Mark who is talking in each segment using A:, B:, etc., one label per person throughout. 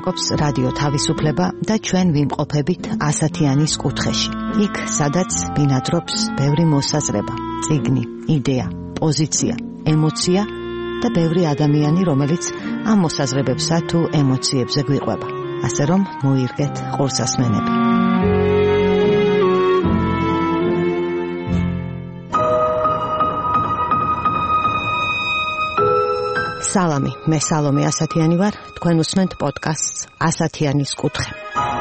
A: ლაპარაკობს რადიო თავისუფლება და ჩვენ ვიმყოფებით ასათიანის კუთხეში. იქ, სადაც ბინადრობს ბევრი მოსაზრება, წიგნი, იდეა, პოზიცია, ემოცია და ბევრი ადამიანი, რომელიც ამ მოსაზრებებსა თუ ემოციებზე გვიყვება. ასე რომ მოირგეთ ყურსასმენები. სალამი, მე სალომე ასათიანი ვარ, თქვენ უსმენთ პოდკასტს ასათიანის კუთხე.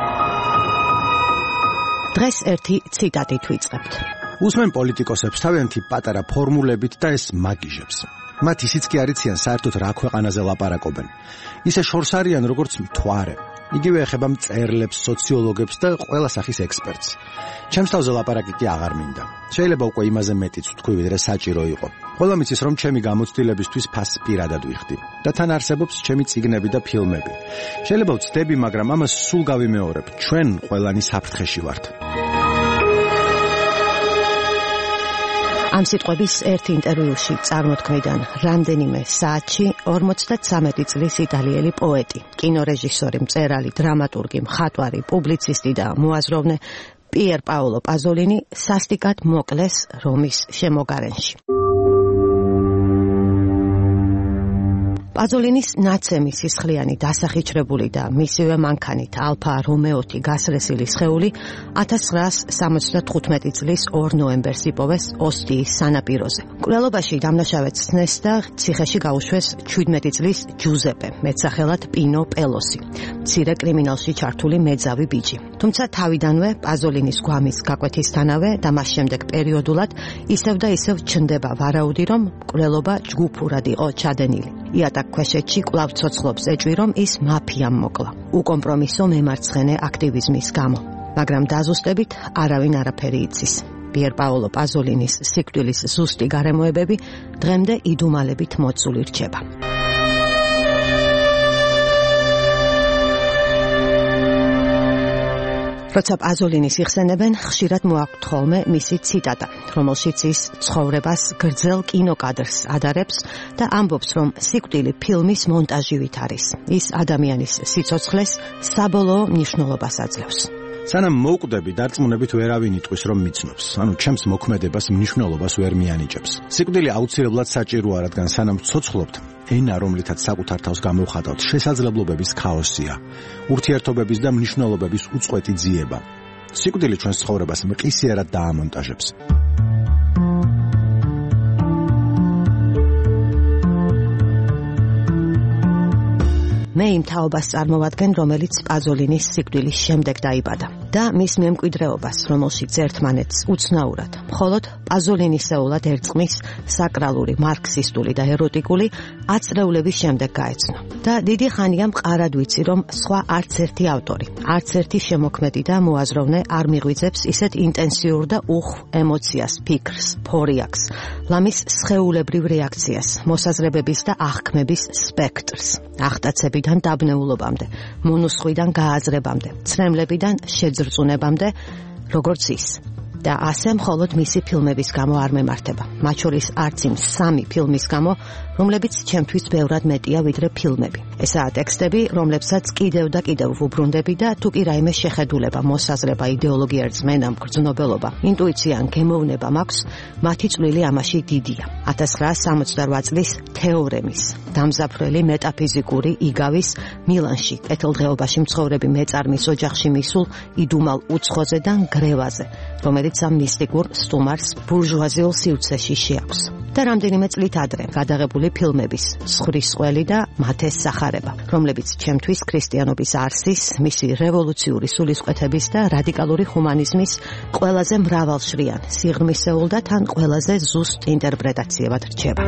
A: დღეს ერთი ციტატით ვიწყებთ.
B: უსმენ პოლიტიკოსებს თავიანთი პატარა ფორმულებით და ეს მაგიჟებს. მათ ისიც კი არიციან საერთოდ რა ქვეყანაზე ლაპარაკობენ. ისე შორს არიან როგორც მთვარე. იგივე ეხება მწერლებს, სოციოლოგებს და ყველა სახის ექსპერტს. ჩემს თავზე ლაპარაკი კი აღარ მინდა. შეიძლება უკვე იმაზე მეტიც ვთქვი, ვიდრე საჭირო იყო. ყველა მიცის, რომ ჩემი გამოცდილებისთვის ფასს პირადად ვიხდი და თან არსებობს ჩემი წიგნები და ფილმები. შეიძლება ვცდები, მაგრამ ამას სულ გავიმეორებ. ჩვენ ყველანი საფრთხეში ვართ. ამ სიტყვების ერთ ინტერვიუში წარმოთქმიდან რამდენიმე საათში 53 წლის იტალიელი პოეტი, კინორეჟისორი, მწერალი, დრამატურგი, მხატვარი, პუბლიცისტი და მოაზროვნე პიერ პაოლო პაზოლინი სასტიკად მოკლეს რომის შემოგარენში. პაზოლინის ნაცემი სისხლიანი დასახიჩრებული და მისივე მანქანით ალფა რომეოთი გასრესილი სხეული 1975 წლის 2 ნოემბერს იპოვეს ოსტიის სანაპიროზე. მკვლელობაში დამნაშავედ სცნეს და ციხეში გაუშვეს 17 წლის ჯუზეპე, მეტსახელად პინო პელოსი, მცირე კრიმინალში ჩართული მეძავი ბიჭი. თუმცა თავიდანვე პაზოლინის გვამის გაკვეთისთანავე და მას შემდეგ პერიოდულად ისევ და ისევ ჩნდება ვარაუდი, რომ მკვლელობა ჯგუფურად იყო ჩადენილი. ქვეშეთში კვლავ ცოცხლობს ეჭვი, რომ ის მაფიამ მოკლა უკომპრომისო მემარცხენე აქტივიზმის გამო, მაგრამ დაზუსტებით არავინ არაფერი იცის. პიერ პაოლო პაზოლინის სიკვდილის ზუსტი გარემოებები დღემდე იდუმალებით მოწული რჩება. როცა პაზოლინის იხსენებენ, ხშირად მოაქვთ ხოლმე მისი ციტატა, რომელშიც ის ცხოვრებას გრძელ კინოკადრს ადარებს და ამბობს, რომ სიკვდილი ფილმის მონტაჟივით არის. ის ადამიანის სიცოცხლეს საბოლოო მნიშვნელობას აძლევს. სანამ მოვკვდები, დარწმუნებით ვერავინ იტყვის, რომ მიცნობს. ანუ ჩემს მოქმედებას მნიშვნელობას ვერ მიანიჭებს. სიკვდილი აუცილებლად საჭიროა, რადგან სანამ ცოცხლობთ, ენა, რომლითაც საკუთარ თავს გამოვხატავთ, შესაძლებლობების ქაოსია, ურთიერთობების და მნიშვნელობების უწყვეტი ძიება. სიკვდილი ჩვენს ცხოვრებას მყისიერად დაამონტაჟებს. მე იმ თაობას წარმოვადგენ, რომელიც პაზოლინის სიკვდილის შემდეგ დაიბადა და მის მემკვიდრეობას, რომელშიც ერთმანეთს უცნაურად, მხოლოდ პაზოლინისეულად ერწყმის საკრალური, მარქსისტული და ეროტიკული აწრეულების შემდეგ გაეცნო. და დიდი ხანია მყარად ვიცი, რომ სხვა არც ერთი ავტორი, არც ერთი შემოქმედი და მოაზროვნე არ მიღვიძებს ისეთ ინტენსიურ და უხვ ემოციას, ფიქრს, ფორიაქს, ლამის სხეულებრივ რეაქციას, მოსაზრებების და აღქმების სპექტრს, ახტაცებიდან დაბნეულობამდე, მონუსხვიდან გააზრებამდე, ცრემლებიდან შეძრწუნებამდე, როგორც ის. და ასე მხოლოდ მისი ფილმების გამო არ მემართება. მათ შორის არც იმ 3 ფილმის გამო, რომლებიც ჩემთვის ბევრად მეტია ვიდრე ფილმები. ესაა ტექსტები, რომლებსაც კიდევ და კიდევ ვუბრუნდები და თუ კი რაიმე შეხედულება, მოსაზრება, იდეოლოგია, რწმენა, მგრძნობელობა, ინტუიცია ან გემოვნება მაქვს, მათი წვლილი ამაში დიდია. 1968 წლის თეორემის, დამზაფრელი მეტაფიზიკური იგავის მილანში, კეთილდღეობაში მცხოვრები მეწარმის ოჯახში მისულ იდუმალ უცხოზე და ნგრევაზე, რომელიც ამ მისტიკურ სტუმარს ბურჟუაზიულ სივრცეში შეაქვს. და რამდენიმე წლით ადრე გადაღებული ფილმების „სხვრის ყველი“ და „მათეს სახარება“, რომლებიც ჩემთვის ქრისტიანობის არსის, მისი რევოლუციური სულისკვეთების და რადიკალური ჰუმანიზმის ყველაზე მრავალშრიან, სიღრმისეულ და თან ყველაზე ზუსტ ინტერპრეტაციებად რჩება.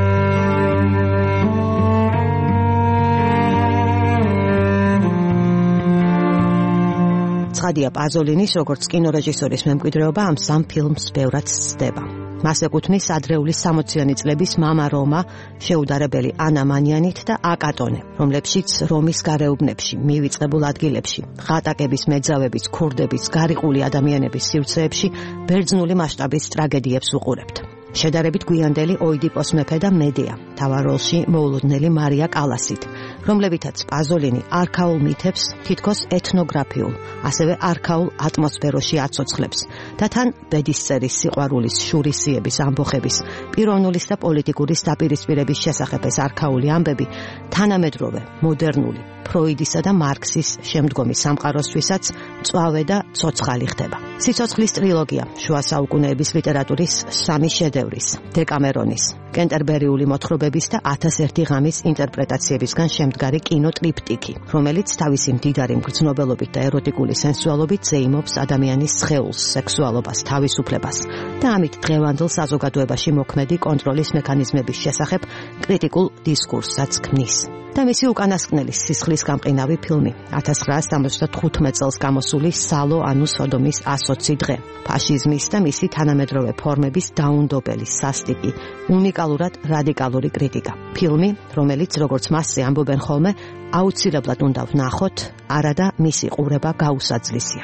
B: ცხადია, პაზოლინის როგორც კინორეჟისორის მემკვიდრეობა ამ 3 ფილმს ბევრად სცდება. მას ეკუთვნის ადრეული 60-იანი წლების მამა რომა, შეუდარებელი ანა მანიანით და აკატონე, რომლებშიც რომის გარეუბნებში, მივიწყებულ ადგილებში, ღატაკების, მეძავების, ქურდების, გარიყული ადამიანების სივრცეებში ბერძნული მასშტაბის ტრაგედიებს უყურებთ. შედარებით გვიანდელი ოიდიპოს მეფე და მედეა, მთავარ როლში მოულოდნელი მარია კალასით, რომლებითაც პაზოლინი არქაულ მითებს თითქოს ეთნოგრაფიულ, ასევე არქაულ ატმოსფეროში აცოცხლებს და თან ბედისწერის, სიყვარულის, შურისიების, ამბოხების, პიროვნულის და პოლიტიკურის დაპირისპირების შესახებ ეს არქაული ამბები თანამედროვე, მოდერნული, ფროიდისა და მარქსის შემდგომი სამყაროსთვისაც მწვავე და ცოცხალი ხდება. სიცოცხლის ტრილოგია, შუა საუკუნეების ლიტერატურის სამი შედევრის, დეკამერონის, კენტერბერიული მოთხრობების და 1001 ღამის ინტერპრეტაციებისგან შემდგარი კინოტრიპტიკი, რომელიც თავისი მდიდარი მგრძნობელობით და ეროტიკული სენსუალობით ზეიმობს ადამიანის სხეულს, სექსუალობას, თავისუფლებას და ამით დღევანდელ საზოგადოებაში მოქმედი კონტროლის მექანიზმების შესახებ კრიტიკულ დისკურსსაც ქმნის. და მისი უკანასკნელი სისხლის გამყინავი ფილმი 1975 წელს გამოსული სალო ანუ სოდომის 120 დღე, ფაშიზმის და მისი თანამედროვე ფორმების დაუნდობელი სასტიკი, უნიკალურად რადიკალური კრიტიკა. ფილმი, რომელიც როგორც მასზე ამბობენ ხოლმე, აუცილებლად უნდა ვნახოთ, არადა მისი ყურება გაუსაძლისია.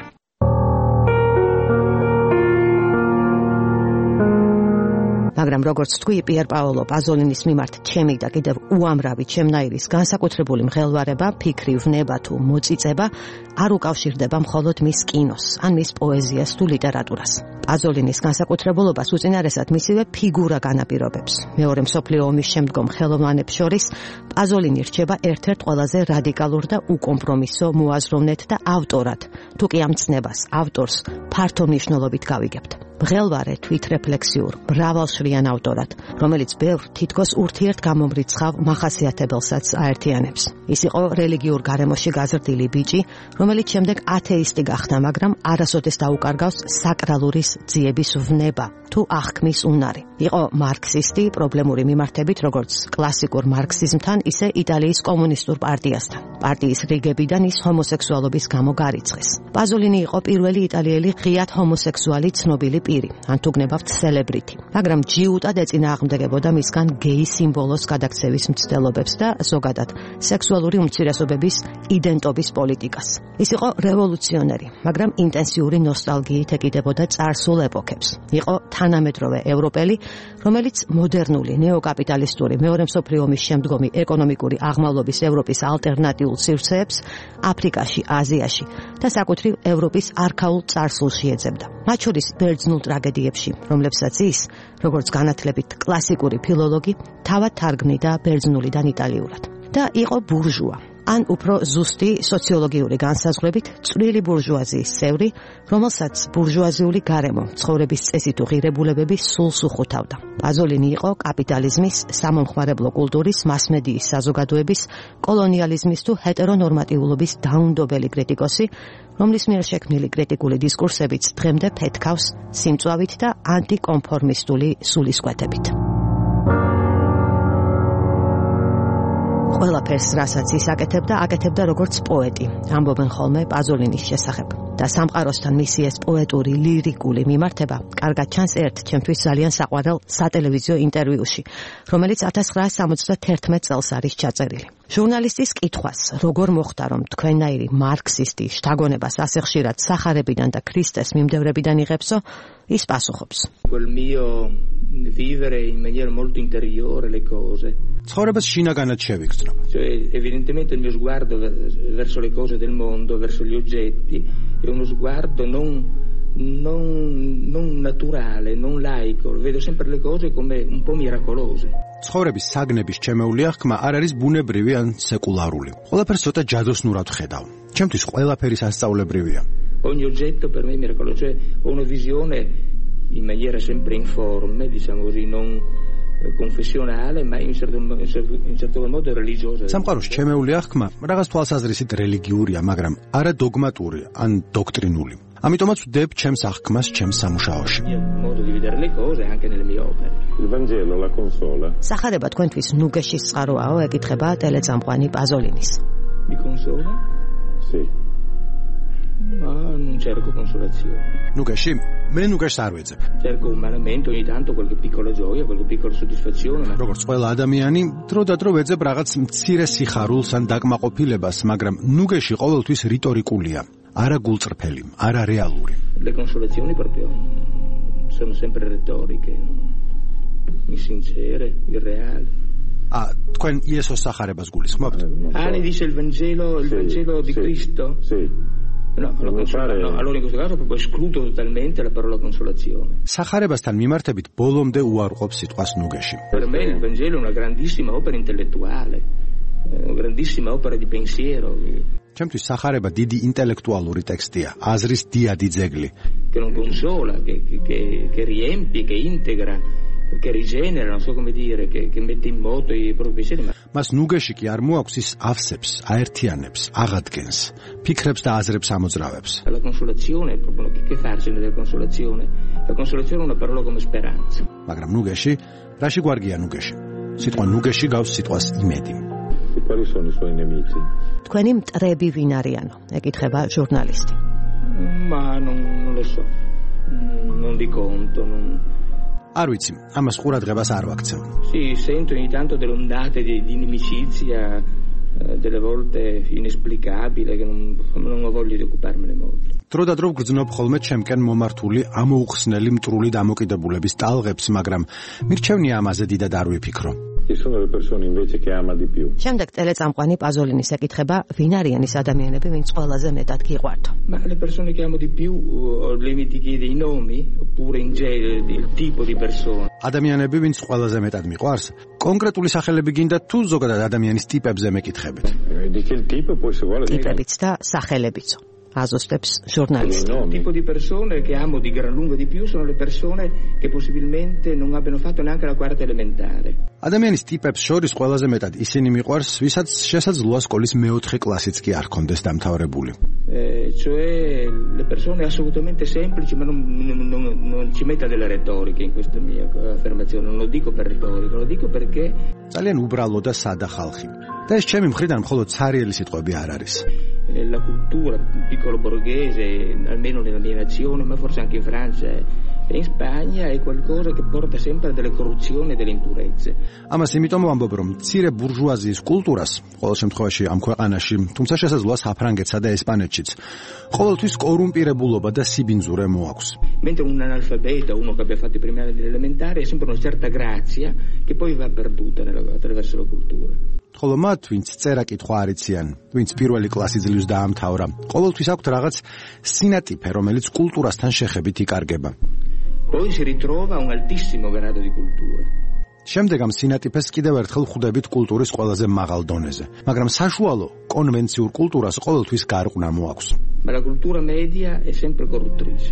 B: მაგრამ როგორც თქვი, პიერ პაოლო პაზოლინის მიმართ ჩემი და კიდევ უამრავი ჩემნაირის განსაკუთრებული მღელვარება, ფიქრი, ვნება თუ მოწიწება არ უკავშირდება მხოლოდ მის კინოს, ან მის პოეზიას თუ ლიტერატურას. პაზოლინის განსაკუთრებულობას უწინარესად მისივე ფიგურა განაპირობებს. მეორე მსოფლიო ომის შემდგომ ხელოვნებს შორის პაზოლინი რჩება ერთ-ერთ ყველაზე რადიკალურ და უკომპრომისო მოაზროვნედ და ავტორად, თუ კი ამ ცნებას ავტორს ფართო მნიშვნელობით გავიგებთ. მღელვარე თვითრეფლექსიურ, მრავალშრიან ავტორად, რომელიც ბევრ თითქოს ურთიერთგამომრიცხავ მახასიათებელსაც აერთიანებს. ის იყო რელიგიურ გარემოში გაზრდილი ბიჭი, რომელიც შემდეგ ათეისტი გახდა, მაგრამ არასოდეს დაუკარგავს საკრალურის ძიების ვნება თუ აღქმის უნარი. იყო მარქსისტი, პრობლემური მიმართებით, როგორც კლასიკურ მარქსიზმთან, ისე იტალიის კომუნისტურ პარტიასთან. პარტიის რიგებიდან ის ჰომოსექსუალობის გამო გარიცხეს. პაზოლინი იყო პირველი იტალიელი ღიად ჰომოსექსუალი ცნობილი პირი, ან თუ გნებავთ სელებრიტი, მაგრამ ჯიუტად ეწინააღმდეგებოდა მისგან გეი სიმბოლოს გადაქცევის მცდელობებს და ზოგადად სექსუალური უმცირესობების იდენტობის პოლიტიკას. ის იყო რევოლუციონერი, მაგრამ ინტენსიური ნოსტალგიით ეკიდებოდა წარსულ ეპოქებს. იყო თანამედროვე ევროპელი, რომელიც მოდერნული, ნეოკაპიტალისტური, მეორე მსოფლიო ომის შემდგომი ეკონომიკური აღმავლობის ევროპის ალტერნატიულ სივრცეებს აფრიკაში, აზიაში და საკუთრივ ევროპის არქაულ წარსულში ეძებდა. მათ შორის ბერძნულ ტრაგედიებში, რომლებსაც ის, როგორც განათლებით კლასიკური ფილოლოგი, თავად თარგმნიდა ბერძნულიდან იტალიურად. და იყო ბურჟუა, ან უფრო ზუსტი სოციოლოგიური განსაზღვრებით წვრილი ბურჟუაზიის წევრი, რომელსაც ბურჟუაზიული გარემო, ცხოვრების წესი თუ ღირებულებები სულს უხუთავდა. პაზოლინი იყო კაპიტალიზმის, სამომხმარებლო კულტურის, მასმედიის საზოგადოების, კოლონიალიზმის თუ ჰეტერონორმატიულობის დაუნდობელი კრიტიკოსი, რომლის მიერ შექმნილი კრიტიკული დისკურსებიც დღემდე ფეთქავს სიმწვავით და ანტიკონფორმისტული სულისკვეთებით. ყველაფერს, რასაც ის აკეთებდა როგორც პოეტი, ამბობენ ხოლმე პაზოლინის შესახებ. და სამყაროსთან მისი ეს პოეტური, ლირიკული მიმართება კარგად ჩანს ერთ ჩემთვის ძალიან საყვარელ სატელევიზიო ინტერვიუში, რომელიც 1971 წელს არის ჩაწერილი. ჟურნალისტის კითხვას, როგორ მოხდა, რომ თქვენნაირი მარქსისტი შთაგონებას ასე ხშირად სახარებიდან და ქრისტეს მიმდევრებიდან იღებსო, ის პასუხობს.
C: Vivere in maniera molto interiore le cose.
D: ცხოვრებას შინაგანად შევიგრძნო.
C: Evidentemente il mio sguardo verso le cose del mondo, verso gli oggetti, è uno sguardo non naturale, non laico. Vedo sempre le cose come un po' miracolose.
D: ცხოვრების საგნების ჩემეული აღქმა არ არის ბუნებრივი ან სეკულარული. ყველაფერს ცოტა ჯადოსნურად ხედავ. ჩემთვის ყველაფერი სასწაულებრივია.
C: Ogni oggetto per me è miracoloso, cioè ho una visione in maniera sempre informe, diciamo così, non confessionale, ma in certo modo religiosa.
D: სამყაროს ჩემეული აღქმა რაღაც თვალსაზრისით რელიგიურია, მაგრამ არა დოგმატური ან დოქტრინული. ამიტომაც ვდებ ჩემს აღქმას ჩემს სამუშაოში.
C: Modo di vedere le cose anche nelle mie opere.
E: Il Vangelo la consola.
B: სახარება თქვენთვის ნუგეშის წყაროაო, ეკითხება ტელეწამყვანი პაზოლინის.
C: Mi consola?
E: Sì.
C: Ma non cerco consolazione.
D: ნუგეში? მე ნუგეშს არ ვეძებ.
C: Cerco umanamente ogni tanto qualche piccola gioia, qualche piccola soddisfazione.
D: როგორც ყველა ადამიანი, დრო-და-დრო ვეძებ რაღაც მცირე სიხარულს ან დაკმაყოფილებას, მაგრამ ნუგეში ყოველთვის რიტორიკულია, არა გულწრფელი, არა რეალური.
C: Le consolazioni proprio sono sempre retoriche. insincere, irreale.
D: თქვენ იესოს სახარებას გულისხმობთ?
C: Lei dice il Vangelo di Cristo?
E: Sì.
C: No, allora in questo caso proprio escludo totalmente la parola consolazione.
D: სახარებასთან მიმართებით ბოლომდე უარყოფს სიტყვას ნუგეში.
C: Per me il Vangelo è una grandissima opera intellettuale, una grandissima opera di pensiero.
D: ჩემთვის სახარება დიდი ინტელექტუალური ტექსტია, აზრის დიადი ძეგლი.
C: Che non consola, che riempie, che integra, che rigenera, non so come dire, che mette in moto i propri pensieri.
D: მას ნუგეში კი არ მოაქვს ის ავსებს, აერთიანებს, აღადგენს, ფიქრებს და აზრებს ამოძრავებს.
C: La consolazione, proprio che farcene della consolazione? La consolazione è una parola come speranza.
D: მაგრამ ნუგეში, რაში გვარგია ნუგეში? სიტყვა ნუგეში გავს სიტყვას იმედი.
E: Quali sono i suoi nemici?
B: თქვენი მტრები ვინ არიანო? ეკითხება ჟურნალისტი.
C: Ma non lo so. Non di conto, non.
D: არ ვიცი, ამას ყურადღებას არ ვაქცევ.
C: Sì, sento ogni tanto delle ondate di inimicizia, delle volte inesplicabile, che non ho voglia di occuparmene molto.
D: დროდადრო გრძნობ ხოლმე ჩემკენ მომართული ამოუხსნელი მტრული დამოკიდებულების ტალღებს, მაგრამ მირჩევნია ამაზე დიდად არ ვიფიქრო.
E: Ci sono le persone invece che ama di più.
B: შემდეგ ტელეწამყვანი პაზოლინის ეკითხება, ვინ არიან ის ადამიანები, ვინც ყველაზე მეტად გიყვართ?
C: Ma le persone che amo di più, lei mi chiede i nomi, oppure in genere il tipo di persona?
D: ადამიანები, ვინც ყველაზე მეტად მიყვარს, კონკრეტული სახელები გინდა თუ ზოგადად ადამიანის ტიპებზე მეკითხებით?
E: Di che tipo poi se vuole dire.
B: ტიპებიც და სახელებიც. Azostებს ჟურნალისტი.
C: Il tipo di persone che amo di gran lunga di più sono le persone che possibilmente non abbiano fatto neanche la quarta elementare.
D: ადამიანის ტიპებს შორის ყველაზე მეტად ისინი მიყვარს, ვისაც შესაძლოა სკოლის მეოთხე კლასიც კი არ კონდეს დამთავრებული.
C: Cioè le persone assolutamente semplici, ma non ci metta della retorica in questa mia affermazione, non lo dico per retorica, lo dico perché
D: ძალიან უბრალო და სადა ხალხი. და ეს ჩემი მხრიდან მხოლოდ ცარიელი sitყვები არ არის.
C: La cultura piccolo borghese, almeno nella mia nazione, ma forse anche in Francia e in Spagna, è qualcosa che porta sempre a delle corruzioni e delle impurezze.
D: ამას იმიტომ ვამბობ, რომ მცირე ბურჟუაზიის კულტურას, ყოველ შემთხვევაში ამ ქვეყანაში, თუმცა შესაძლოა საფრანგეთსა და ესპანეთშიც, ყოველთვის კორუმპირებულობა და სიბინძურე მოაქვს.
C: Mentre un analfabeta, uno che abbia fatto i primi anni dell'elementare, ha sempre una certa grazia che poi va perduta attraverso la cultura.
D: ხოლო მათ, ვინც წერა-კითხვა არ იციან, ვინც პირველი კლასი ძლივს დაამთავრა, ყოველთვის აქვთ რაღაც სინატიფე, რომელიც კულტურასთან შეხებით იკარგება.
C: Poi si ritrova un altissimo grado di cultura.
D: შემდეგ ამ სინატიფეს კიდევ ერთხელ ხვდებით კულტურის ყველაზე მაღალ დონეზე, მაგრამ საშუალო კონვენციურ კულტურას ყოველთვის გარყვნა მოაქვს.
C: Ma la cultura media è sempre corruttrice.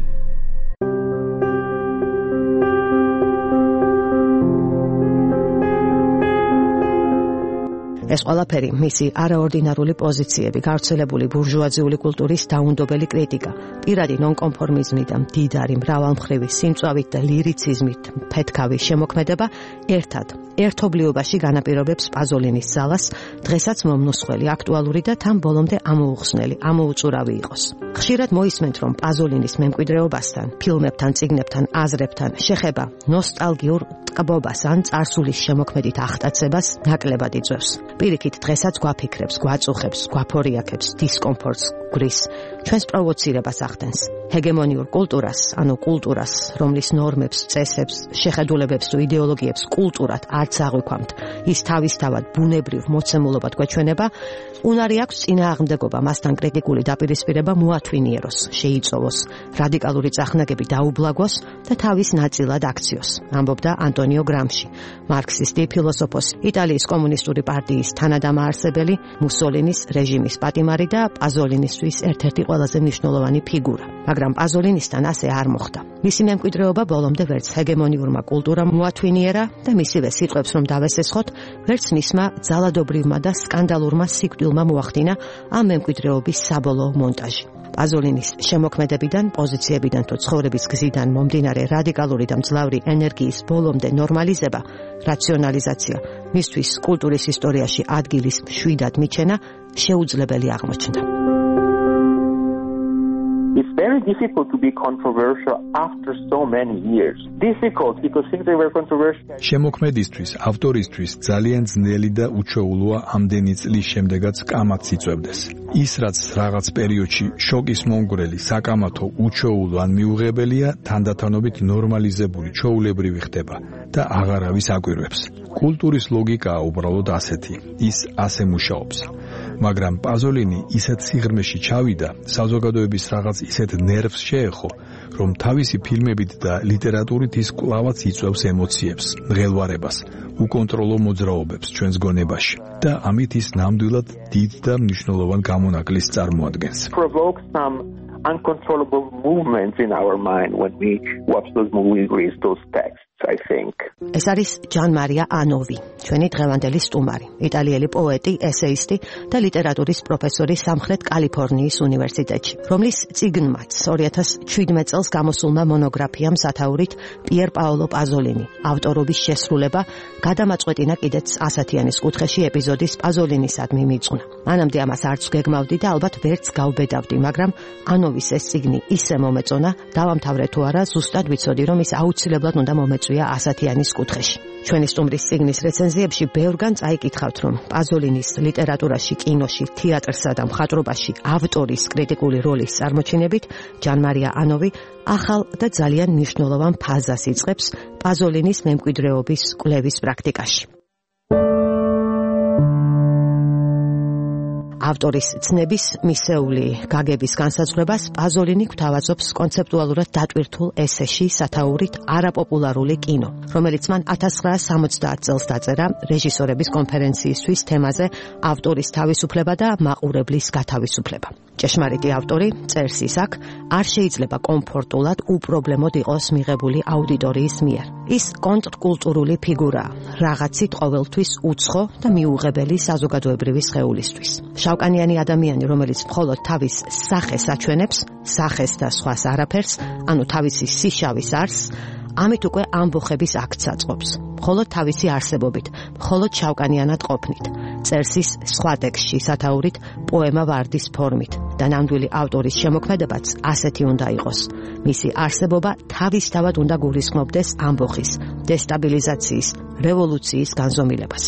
B: ეს ყველაფერი მისი არაორდინარული პოზიციები, გავრცელებული ბურჟუაზიული კულტურის დაუნდობელი კრიტიკა, პირადი ნონკონფორმიზმი და მდიდარი მრავალმხრივი სიმწვავით და ლირიციზმით ფეთქავი შემოქმედება ერთობლიობაში განაპირობებს პაზოლინის ძალას, დღესაც მომნუსხველი, აქტუალური და თან ბოლომდე ამოუხსნელი, ამოუწურავი იყოს. ხშირად მოისმენთ, რომ პაზოლინის მემკვიდრეობასთან, ფილმებთან, წიგნებთან, აზრებთან შეხება ნოსტალგიურ ტკბობას ან წარსულის შემოქმედით ახტაცებას ნაკლებად იწვევს. პირიქით დღესაც გვაფიქრებს, გვაწუხებს, გვაფორიაქებს, დისკომფორტს გვრის, ჩვენს პროვოცირებას ახდენს. ჰეგემონიურ კულტურას, ანუ კულტურას, რომლის ნორმებს, წესებს, შეხედულებებს თუ იდეოლოგიებს კულტურად არც აღვიქვამთ, ის თავისთავად ბუნებრივ მოცემულობად გვეჩვენება, უნარი აქვს წინააღმდეგობა, მასთან კრიტიკული დაპირისპირება მოათვინიეროს, შეიწოვოს, რადიკალური წახნაგები დაუბლაგოს და თავის ნაწილად აქციოს, ამბობდა ანტონიო გრამში, მარქსისტი ფილოსოფოსი, იტალიის კომუნისტური პარტიის თანადამაარსებელი, მუსოლინის რეჟიმის პატიმარი და პაზოლინისთვის ერთ-ერთი ყველაზე მნიშვნელოვანი ფიგურა. მაგრამ პაზოლინისთან ასე არ მოხდა. მისი მემკვიდრეობა ბოლომდე ვერც ჰეგემონიურმა კულტურამ მოათვინიერა და მისივე სიტყვებს რომ დავესესხოთ, ვერც მისმა ძალადობრივმა და სკანდალურმა სიკვდილმა მოახდინა ამ მემკვიდრეობის საბოლოო მონტაჟი. პაზოლინის შემოქმედებიდან, პოზიციებიდან თუ ცხოვრების გზიდან მომდინარე რადიკალური და მძლავრი ენერგიის ბოლომდე ნორმალიზება, რაციონალიზაცია, მისთვის კულტურის ისტორიაში ადგილის მშვიდად მიჩენა შეუძლებელი აღმოჩნდა.
F: very difficult to be controversial after so many years. Difficult because things they were controversial.
G: შემოქმედისთვის, ავტორისთვის ძალიან ძნელი და უჩვეულოა ამდენი წლის შემდეგაც კამათს იწვევდეს. ის რაც რაღაც პერიოდში შოკის მომგვრელი, საკამათო, უჩვეულო ან მიუღებელია, თანდათანობით ნორმალიზებული, ჩვეულებრივი ხდება და აღარავის აკვირვებს. კულტურის ლოგიკაა უბრალოდ ასეთი. ის ასე მუშაობს. მაგრამ პაზოლინი ისეთ სიღრმეში ჩავიდა, საზოგადოების რაღაც ისეთ ნერვს შეეხო, რომ თავისი ფილმებით და ლიტერატურით ის კვლავაც იწვევს ემოციებს, მღელვარებას, უკონტროლო მოძრაობებს ჩვენს გონებაში და ამით ის ნამდვილად დიდ და მნიშვნელოვან გამონაკლისს წარმოადგენს.
F: Uncontrollable movements in our mind when we watch those movies, read those texts, I think.
B: ეს არის ჯან მარია ანოვი, ჩვენი დღევანდელი სტუმარი, იტალიელი პოეტი, ესეისტი და ლიტერატურის პროფესორი სამხრეთ კალიფორნიის უნივერსიტეტში, რომლის წიგნმაც 2017 წელს გამოსულმა მონოგრაფიამ სათაურით პიერ პაოლო პაზოლინი, ავტორობის შესრულება გადამაწყვეტინა კიდეც ასათიანის კუთხეში ეპიზოდის პაზოლინისადმი მიწუნა. მანამდე ამას არც გეგმავდი და ალბათ ვერც გავბედავდი, მაგრამ ანოვის ეს წიგნი ისე მომეწონა, დავამთავრე თუ არა, ზუსტად ვიცოდი, რომ ის აუცილებლად უნდა მომეწვია ასათიანის კუთხეში. ჩვენი სტუმრის წიგნის რეცენზიებში ბევრგან წაიკითხავთ, რომ პაზოლინის ლიტერატურაში, კინოში, თეატრსა და მხატვრობაში ავტორის კრიტიკული როლის წარმოჩინებით ჯან მარია ანოვი ახალ და ძალიან მნიშვნელოვან ფაზას იწყებს პაზოლინის მემკვიდრეობის კვლევის პრაქტიკაში. ავტორის ცნების მისეული გაგების განსაზღვრებას პაზოლინი გვთავაზობს კონცეპტუალურად დატვირთულ ესეში სათაურით არაპოპულარული კინო, რომელიც მან 1970 წელს დაწერა რეჟისორების კონფერენციისთვის თემაზე ავტორის თავისუფლება და მაყურებლის გათავისუფლება. ჭეშმარიტი ავტორი წერს ის აქ არ შეიძლება კომფორტულად უპრობლემოდ იყოს მიღებული აუდიტორიის მიერ. ის კონტრკულტურული ფიგურაა, რაღაცით ყოველთვის უცხო და მიუღებელი საზოგადოებრივი სხეულისთვის. შავკანიანი ადამიანი, რომელიც მხოლოდ თავის სახეს აჩვენებს, სახეს და სხვას არაფერს, ანუ თავისი სიშავის არსს, ამით უკვე ამბოხების აქტს აწყობს. მხოლოდ თავისი არსებობით, მხოლოდ შავკანიანად ყოფნით. წერს ის სხვა ტექსტში სათაურით პოემა ვარდის ფორმით და ნამდვილი ავტორის შემოქმედებაც ასეთი უნდა იყოს. მისი არსებობა თავისთავად უნდა გულისხმობდეს ამბოხის, დესტაბილიზაციის, რევოლუციის განზომილებას.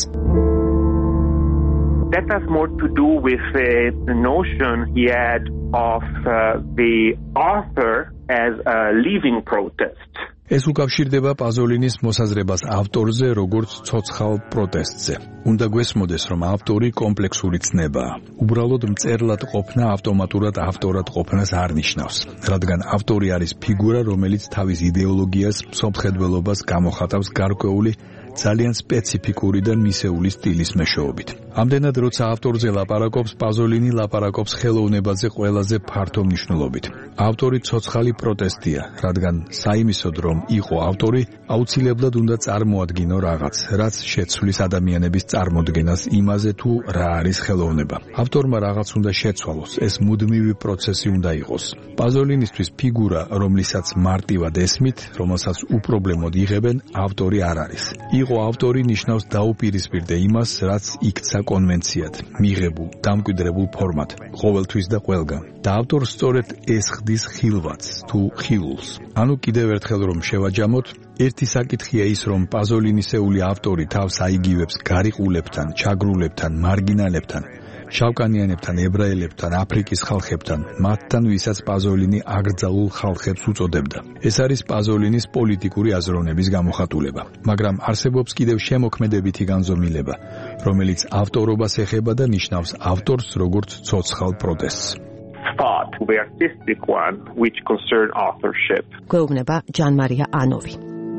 F: That has more to do with the notion he had of the author as a living protest.
G: ეს უკავშირდება პაზოლინის მოსაზრებას ავტორზე როგორც ცოცხალ პროტესტზე. უნდა გვესმოდეს, რომ ავტორი კომპლექსური ცნებაა. უბრალოდ მწერლად ყოფნა ავტომატურად ავტორად ყოფნას არ ნიშნავს, რადგან ავტორი არის ფიგურა, რომელიც თავის იდეოლოგიას, მსოფლმხედველობას გამოხატავს გარკვეული ძალიან სპეციფიკური და მისეული სტილის მეშვეობით. ამდენად როცა ავტორზე ლაპარაკობს, პაზოლინი ლაპარაკობს ხელოვნებაზე ყველაზე ფართო მნიშვნელობით. ავტორი ცოცხალი პროტესტია, რადგან საიმისოდ რომ იყო ავტორი, აუცილებლად უნდა წარმოადგინო რაღაც, რაც შეცვლის ადამიანების წარმოდგენას იმაზე თუ რა არის ხელოვნება. ავტორმა რაღაც უნდა შეცვალოს, ეს მუდმივი პროცესი უნდა იყოს. პაზოლინისთვის ფიგურა, რომლისაც მარტივად ესმით, რომელსაც უპრობლემოდ იღებენ, ავტორი არ არის. იყო ავტორი ნიშნავს დაუპირისპირდე იმას, რაც იქცა კონვენციად, მიღებულ, დამკვიდრებულ ფორმად, ყოველთვის და ყველგან. და ავტორს სწორედ ეს ხდის ხილვაც თუ ხილულს. ანუ კიდევ ერთხელ რომ შევაჯამოთ, ერთი საკითხია ის, რომ პაზოლინისეული ავტორი თავს აიგივებს გარიყულებთან, ჩაგრულებთან, მარგინალებთან, შავკანიანებთან, ებრაელებთან, აფრიკის ხალხებთან, მათთან, ვისაც პაზოლინი აკრძალულ ხალხებს უწოდებდა. ეს არის პაზოლინის პოლიტიკური აზროვნების გამოხატულება, მაგრამ არსებობს კიდევ შემოქმედებითი განზომილება, რომელიც ავტორობას ეხება და ნიშნავს ავტორს როგორც ცოცხალ პროტესტს.
F: The artistic one, which concern authorship.
B: გვეუბნება ჯან მარია ანოვი.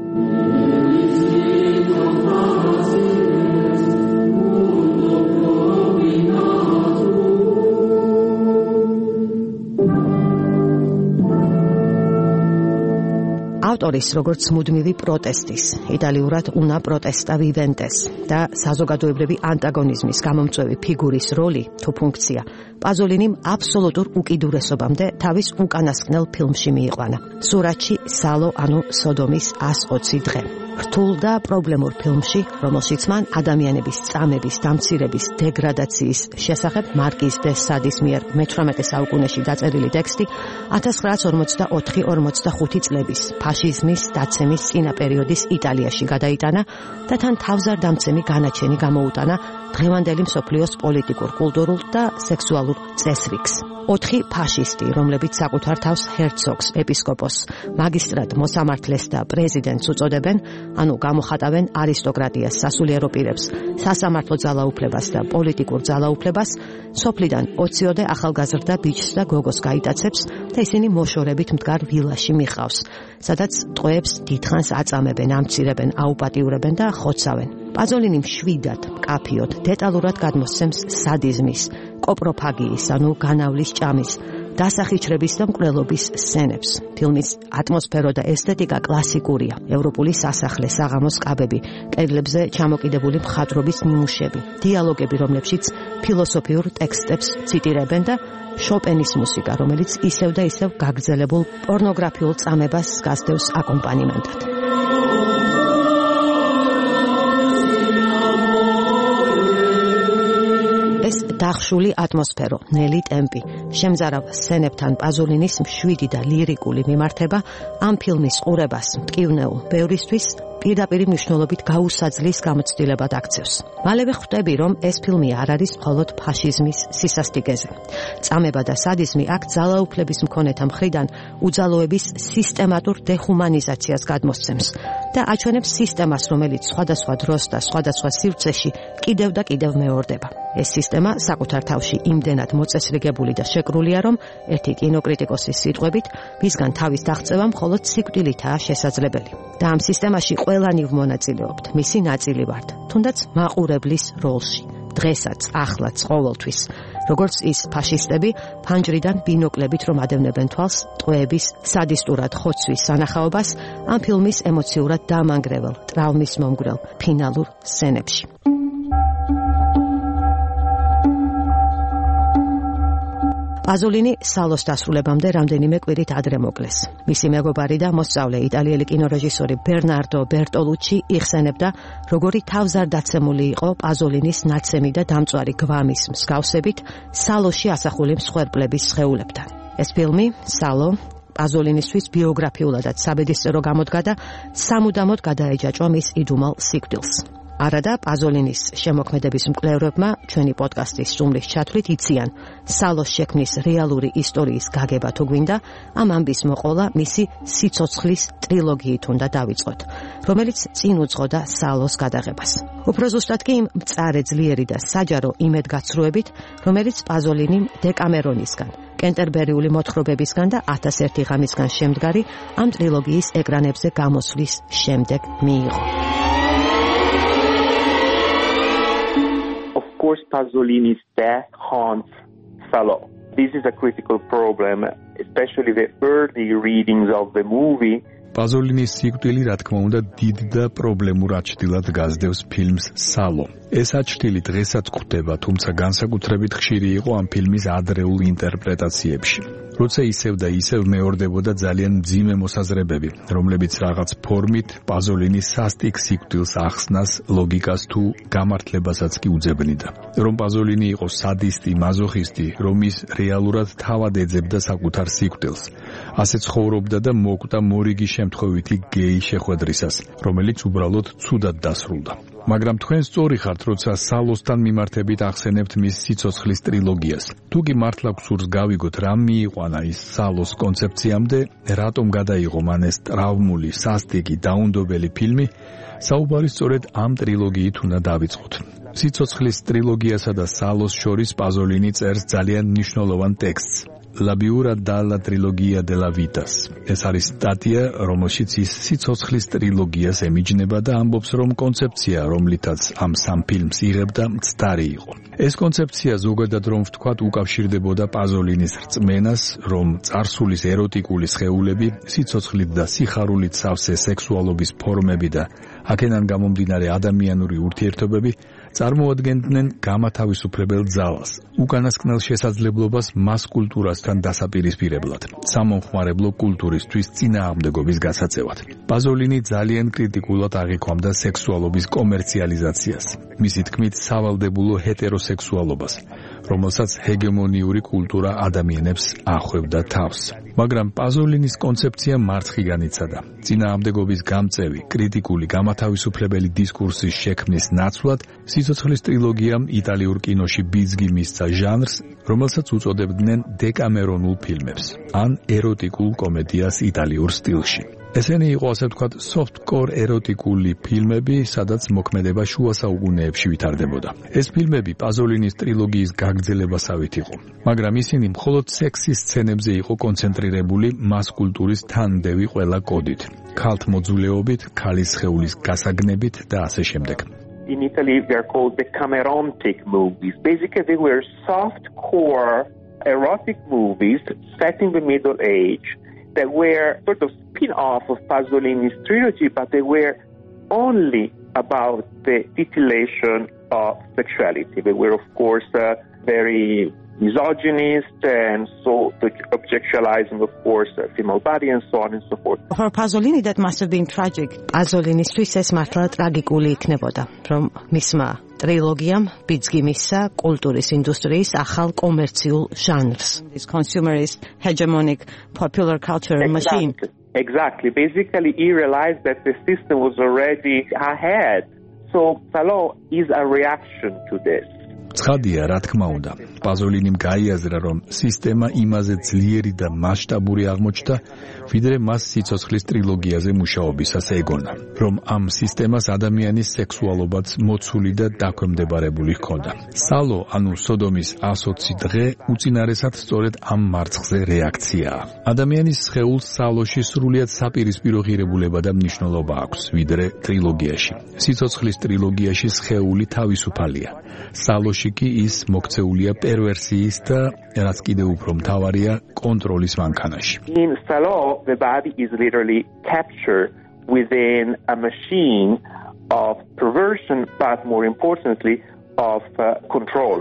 B: ავტორის როგორც მუდმივი პროტესტის, იტალიურად una protesta viventes და საზოგადოებრივი ანტაგონიზმის გამომწვევი ფიგურის როლი თუ ფუნქცია პაზოლინიმ აბსოლუტურ უკიდურესობამდე თავის უკანასკნელ ფილმში მიიყვანა. სურათში სალო ანუ სოდომის 120 დღე. რთულ და პრობლემურ ფილმში, რომელშიც მან ადამიანების წამების, დამცირების, დეგრადაციის შესახებ მარკიზ დე სადის მიერ მე-18 საუკუნეში დაწერილი ტექსტი 1944-45 წლების ფაშიზმის დაცემის წინა პერიოდის იტალიაში გადაიტანა და თან თავზარდამცემი განაჩენი გამოუტანა დღევანდელი მსოფლიოს პოლიტიკურ, კულტურულ და სექსუალურ წესრიგს. 4 ფაშისტი, რომლებიც საკუთარ თავს ჰერცოგს, ეპისკოპოსს, მაგისტრატ მოსამართლეს და პრეზიდენტს უწოდებენ, ანუ გამოხატავენ არისტოკრატიას, სასულიერო პირებს, სასამართლო ძალაუფლებას და პოლიტიკურ ძალაუფლებას, სოფლიდან 20-ოდე ახალგაზრდა ბიჭს და გოგოს გაიტაცებს და ისინი მოშორებით მდგარ ვილაში მიხავს, სადაც ტყვეებს დიდხანს აწამებენ, ამცირებენ, აუპატიურებენ და ხოცავენ. პაზოლინი მშვიდად, მკაფიოდ, დეტალურად გადმოსცემს სადიზმის, კოპროფაგიის, ანუ განავლის ჭამის, დასახიჩრების და მკვლელობის სცენებს. ფილმის ატმოსფერო და ესთეტიკა კლასიკურია. ევროპული სასახლე, საღამოს კაბები, კედლებზე ჩამოკიდებული მხატვრობის ნიმუშები, დიალოგები, რომლებშიც ფილოსოფიურ ტექსტებს ციტირებენ და შოპენის მუსიკა, რომელიც ისევ და ისევ გაგრძელებულ პორნოგრაფიულ წამებას გასდევს აკომპანიმენტად. ეს დახშული ატმოსფერო, ნელი ტემპი, შემზარავ სცენებთან პაზოლინის მშვიდი და ლირიკული მიმართება ამ ფილმის ყურებას მტკივნეულ ბევრისთვის პირდაპირ მნიშვნელობით გაუსაძლის გამოცდილებად აქცევს. მალევე ხვდები, რომ ეს ფილმი არ არის მხოლოდ ფაშიზმის სისასტიკეზე. წამება და სადიზმი აქ ძალაუფლების მქონეთა მხრიდან უძალოების სისტემატურ დეხუმანიზაციას გადმოსცემს და აჩვენებს სისტემას, რომელიც სხვადასხვა დროს და სხვადასხვა სივრცეში კიდევ და კიდევ მეორდება. ეს სისტემა საკუთარ თავში იმდენად მოწესრიგებული და შეკრულია, რომ ერთი კინოკრიტიკოსის სიტყვებით, მისგან თავის დაღწევა მხოლოდ სიკვდილითაა შესაძლებელი. და ამ სისტემაში ყველანი ვმონაწილეობთ, მისი ნაწილი ვართ, თუნდაც მაყურებლის როლში. დღესაც, ახლაც, ყოველთვის. როგორც ის ფაშისტები, ფანჯრიდან ბინოკლებით რომ ადევნებენ თვალს, ტყვეების სადისტურად ხოცვის სანახაობას ამ ფილმის ემოციურად დამანგრეველ, ტრავმის მომგვრელ ფინალურ სცენებში. პაზოლინი სალოს დასრულებამდე რამდენიმე კვირით ადრე მოკლეს. მისი მეგობარი და მოსწავლე იტალიელი კინორეჟისორი ბერნარდო ბერტოლუჩი იხსენებდა, როგორი თავზარდაცემული იყო პაზოლინის ნაცემი და დამწვარი გვამის მსგავსებით სალოში ასახული მსხვერპლების სხეულებთან. ეს ფილმი, სალო, პაზოლინისთვის ბიოგრაფიულადაც საბედისწერო გამოდგა და სამუდამოდ გადაეჯაჭვა მის იდუმალ სიკვდილს. არადა პაზოლინის შემოქმედების მკვლევრებმა ჩვენი პოდკასტის სტუმრის ჩათვლით იციან სალოს შექმნის რეალური ისტორიის გაგება თუ გვინდა, ამ ამბის მოყოლა მისი სიცოცხლის ტრილოგიით უნდა დავიწყოთ, რომელიც წინ უძღოდა სალოს გადაღებას. უფრო ზუსტად კი იმ მწარე ძლიერი და საჯარო იმედგაცრუებით, რომელიც პაზოლინიმ დეკამერონისგან, კენტერბერიული მოთხრობებისგან და 1001 ღამისგან შემდგარი ამ ტრილოგიის ეკრანებზე გამოსვლის შემდეგ მიიღო.
F: Of course, Pasolini's death haunts Salo. This is a critical problem, especially the early readings of the movie.
G: პაზოლინის სიკვდილი, რა თქმა უნდა, დიდ და პრობლემურ აჩრდილად გასდევს ფილმს სალო. ეს აჩრდილი დღესაც გვხვდება, თუმცა განსაკუთრებით ხშირი იყო ამ ფილმის ადრეულ ინტერპრეტაციებში. როცა ისევ და ისევ მეორდებოდა ძალიან მძიმე მოსაზრებები, რომლებიც რაღაც ფორმით პაზოლინის სასტიკ სიკვდილს ახსნას, ლოგიკას თუ გამართლებასაც კი უძებნიდა. რომ პაზოლინი იყო სადისტი, მაზოხისტი, რომ ის რეალურად თავად ეძებდა საკუთარ სიკვდილს. ასე ცხოვრობდა და მოკვდა მორიგი შემთხვევითი გეი შეხვედრისას, რომელიც უბრალოდ ცუდად დასრულდა. მაგრამ თქვენ სწორი ხართ, როცა სალოსთან მიმართებით ახსენებთ მის სიცოცხლის ტრილოგიას. თუ კი მართლა გსურს გავიგოთ, რა მიიყვანა ის სალოს კონცეფციამდე, რატომ გადაიღო მან ეს ტრავმული, სასტიკი, დაუნდობელი ფილმი, საუბარი სწორედ ამ ტრილოგიით უნდა დავიწყოთ. სიცოცხლის ტრილოგიასა და სალოს შორის პაზოლინი წერს ძალიან მნიშვნელოვან ტექსტს. La biura dalla trilogia della vitas. ეს არის სტატია, რომელშიც ის სიცოცხლის ტრილოგიას ემიჯნება და ამბობს, რომ კონცეფცია, რომლითაც ამ სამ ფილმს იღებდა, მცდარი იყო. ეს კონცეფცია ზოგადად რომ ვთქვათ, უკავშირდებოდა პაზოლინის რწმენას, რომ წარსულის ეროტიკული სხეულები, სიცოცხლით და სიხარულით სავსე სექსუალობის ფორმები და აქედან გამომდინარე ადამიანური ურთიერთობები წარმოადგენდნენ გამათავისუფლებელ ძალას, უკანასკნელ შესაძლებლობას მას კულტურასთან დასაპირისპირებლად, სამომხმარებლო კულტურისთვის წინააღმდეგობის გასაწევად. პაზოლინი ძალიან კრიტიკულად აღიქვამდა სექსუალობის კომერციალიზაციას, მისი თქმით სავალდებულო ჰეტეროსექსუალობას, რომელსაც ჰეგემონიური კულტურა ადამიანებს ახვევდა თავს. მაგრამ პაზოლინის კონცეფცია მარცხი განიცადა. წინააღმდეგობის გამწევი, კრიტიკული, გამათავისუფლებელი დისკურსის შექმნის ნაცვლად, სიცოცხლის ტრილოგიამ იტალიურ კინოში ბიძგი მისცა ჟანრს, რომელსაც უწოდებდნენ დეკამერონულ ფილმებს, ან ეროტიკულ კომედიას იტალიურ სტილში. ესენი იყო ასე ვთქვათ softcore ეროტიკული ფილმები, სადაც მოქმედება შუა საუკუნეებში ვითარდებოდა. ეს ფილმები პაზოლინის ტრილოგიის გაგრძელებასავით იყო, მაგრამ ისინი მხოლოდ სექსის სცენებზე იყო კონცენტრირებული მას კულტურის თანმდევი ყველა კოდით, ქალთმოძულეობით, ქალის სხეულის გასაგნებით და ასე შემდეგ.
F: In Italy, they are called Decamerontic movies. Basically, they were soft-core erotic movies set in the Middle Age that were sort of spin-off of Pasolini's trilogy, but they were only about the titillation of sexuality. They were, of course, very misogynist and so objectualizing, of course, female body and so on and so forth.
B: For Pasolini, that must have been tragic. Pasoliniისთვის ეს მართლა ტრაგიკული იქნებოდა, რომ მისმა ტრილოგიამ ბიძგი მისცა კულტურის ინდუსტრიის ახალ კომერციულ ჟანრს. This consumerist, hegemonic, popular culture machine.
F: Exactly. Basically, he realized that the system was already ahead. So, Salon is a reaction to this.
G: ცხადია, რა თქმა უნდა, პაზოლინიმ გაიაზრა, რომ სისტემა იმაზე ძლიერი და მასშტაბური აღმოჩნდა, ვიდრე მას სიცოცხლის ტრილოგიაზე მუშაობისას ეგონა, რომ ამ სისტემას ადამიანის სექსუალობაც მოცული და დაქვემდებარებული ჰქონდა. სალო, ანუ სოდომის 120 დღე, უწინარესად სწორედ ამ მარცხზე რეაქციაა. ადამიანის სხეულს სალოში სრულიად საპირისპირო ღირებულება და მნიშვნელობა აქვს, ვიდრე ტრილოგიაში. სიცოცხლის ტრილოგიაში სხეული თავისუფალია. სალოში კი ის მოქცეულია პერვერსიის და რაც კიდევ უფრო მთავარია კონტროლის მანქანაში.
F: In Salon, the body is literally captured within a machine of perversion, but more importantly, of control.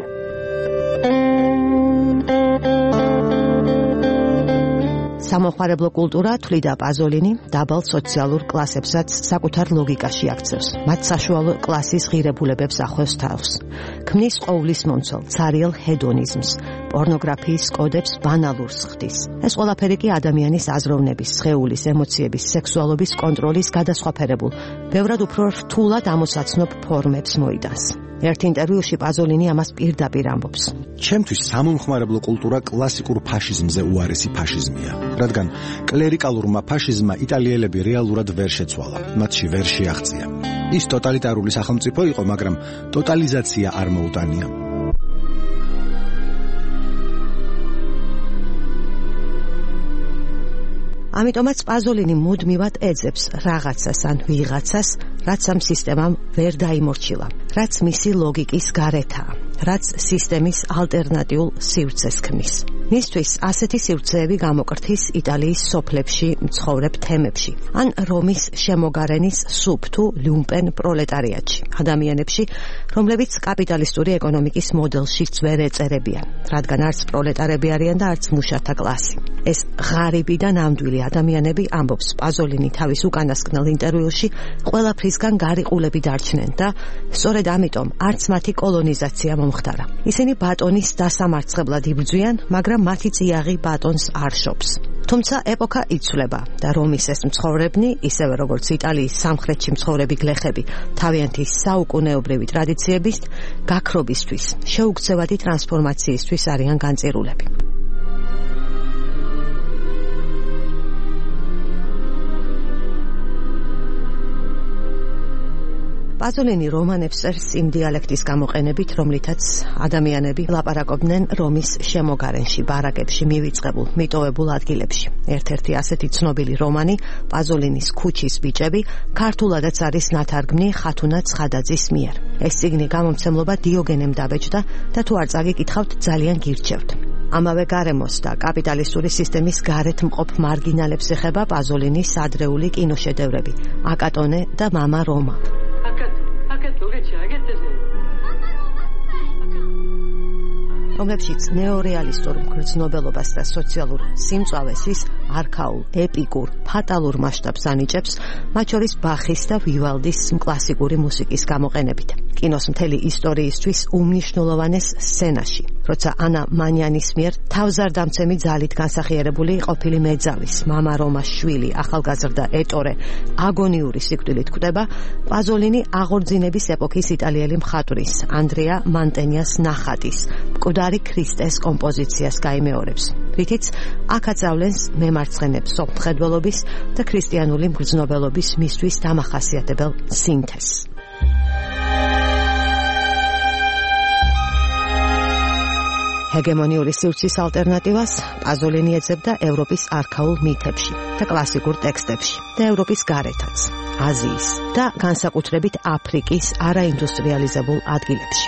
B: სამოხმარებლო კულტურა თვლიდა პაზოლინი დაბალ სოციალურ კლასებსაც საკუთარ ლოგიკაში აქცევს. მათ საშუალო კლასის ღირებულებებს ახვევს თავს. ქმნის ყოვლის მომცველ ცარიელ ჰედონიზმს, პორნოგრაფიის კოდებს ბანალურს ხდის. ეს ყველაფერი კი ადამიანის აზროვნების, სხეულის, ემოციების, სექსუალობის კონტროლის გადასხვაფერებულ, ბევრად უფრო რთულად ამოსაცნობ ფორმებს მოიტანს. ერთ ინტერვიუში პაზოლინი ამას პირდაპირ ამბობს.
D: ჩემთვის სამომხმარებლო კულტურა კლასიკურ ფაშიზმზე უარესი ფაშიზმია, რადგან კლერიკალურმა ფაშიზმმა იტალიელები რეალურად ვერ შეცვალა, მათში ვერ შეაღწია. ის ტოტალიტარული სახელმწიფო იყო, მაგრამ ტოტალიზაცია არ მოუტანია.
B: ამიტომაც პაზოლინი მუდმივად ეძებს რაღაცას ან ვიღაცას, რაც ამ სისტემამ ვერ დაიმორჩილა, რაც მისი ლოგიკის გარეთაა, რაც სისტემის ალტერნატიულ სივრცეს ქმნის. მისთვის ასეთი სივრცეები გამოკრთის იტალიის სოფლებში მცხოვრებ თემებში, ან რომის შემოგარენის სუბ თუ ლუმპენ პროლეტარიატში, ადამიანებში, რომლებიც კაპიტალისტური ეკონომიკის მოდელშიც ვერ ეწერებიან, რადგან არც პროლეტარები არიან და არც მუშათა კლასი. ეს ღარიბი და ნამდვილი ადამიანები, ამბობს პაზოლინი თავის უკანასკნელ ინტერვიუში, ყველაფრისგან გარიყულები დარჩნენ და სწორედ ამიტომ არც მათი კოლონიზაცია მომხდარა. ისინი ბატონის დასამარცხებლად იბრძვიან, მაგრამ მათი წიაღი ბატონს არ შობს. თუმცა ეპოქა იცვლება და რომის ეს მცხოვრებნი, ისევე როგორც იტალიის სამხრეთში მცხოვრები გლეხები, თავიანთი საუკუნეობრივი ტრადიციების გაქრობისთვის, შეუქცევადი ტრანსფორმაციისთვის არიან განწირულები. პაზოლინი რომანებს წერს იმ დიალექტის გამოყენებით, რომლითაც ადამიანები ლაპარაკობდნენ რომის შემოგარენში, ბარაკებში, მივიწყებულ, მიტოვებულ ადგილებში. ერთ-ერთი ასეთი ცნობილი რომანი, პაზოლინის ქუჩის ბიჭები, ქართულადაც არის ნათარგმნი ხათუნა ცხადაძის მიერ. ეს წიგნი გამომცემლობა დიოგენემ დაბეჭდა და თუ არ წაგიკითხავთ, ძალიან გირჩევთ. ამავე გარემოს და კაპიტალისტური სისტემის გარეთ მყოფ მარგინალებს ეხება პაზოლინის ადრეული კინოშედევრები, აკატონე და მამა რომა. რომლებშიც ნეორეალისტურ მგრძნობელობას და სოციალურ სიმწვავეს ის არქაულ, ეპიკურ, ფატალურ მასშტაბს ანიჭებს, მათ შორის ბახის და ვივალდის კლასიკური მუსიკის გამოყენებით. კინოს მთელი ისტორიისთვის უმნიშვნელოვანეს სცენაში, როცა ანა მანიანის მიერ თავზარდამცემი ძალით განსახიერებული ყოფილი მეძავის, მამა რომას შვილი, ახალგაზრდა ეტორე აგონიური სიკვდილით კვდება, პაზოლინი აღორძინების ეპოქის იტალიელი მხატვრის ანდრეა მანტენიას ნახატის მკვდარი ქრისტეს კომპოზიციას გაიმეორებს, რითიც აქაც ავლენს მემარცხენე მსოფლმხედველობის და ქრისტიანული მგრძნობელობის მისთვის დამახასიათებელ სინთეზს. ჰეგემონიური სივრცის ალტერნატივას პაზოლინი ეძებდა ევროპის არქაულ მითებში და კლასიკურ ტექსტებში და ევროპის გარეთაც, აზიის და განსაკუთრებით აფრიკის არაინდუსტრიალიზებულ ადგილებში.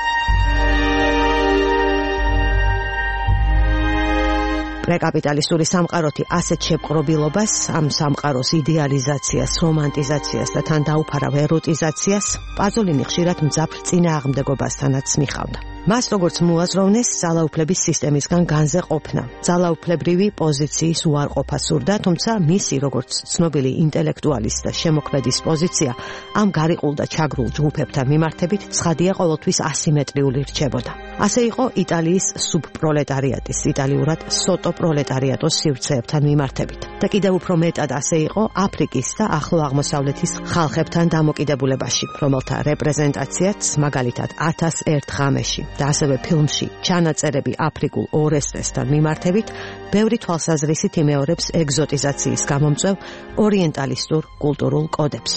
B: პრეკაპიტალისტური სამყაროთი ასეთ შეპყრობილობას, ამ სამყაროს იდეალიზაციას, რომანტიზაციას და თან დაუფარავ ეროტიზაციას პაზოლინი ხშირად მძაფრ წინააღმდეგობასთანაც მიხავდა. მას როგორც მოაზროვნეს ძალაუფლების სისტემისგან განზე ყოფნა, ძალაუფლებრივი პოზიციის უარყოფა სურდა, თუმცა მისი როგორც ცნობილი ინტელექტუალის და შემოქმედის პოზიცია ამ გარიყულ და ჩაგრულ ჯგუფებთან მიმართებით ცხადია ყოველთვის ასიმეტრიული რჩებოდა. ასე იყო იტალიის სუბპროლეტარიატის, იტალიურად სოტო პროლეტარიატოს სივრცეებთან მიმართებით. და კიდევ უფრო მეტად ასე იყო აფრიკის და ახლო აღმოსავლეთის ხალხებთან დამოკიდებულებაში, რომელთა რეპრეზენტაციაც მაგალითად 1001 ღამეში და ასევე ფილმში ჩანაწერები აფრიკულ ორესტესთან მიმართებით ბევრი თვალსაზრისით იმეორებს ეგზოტიზაციის გამომწვევ ორიენტალისტურ კულტურულ კოდებს.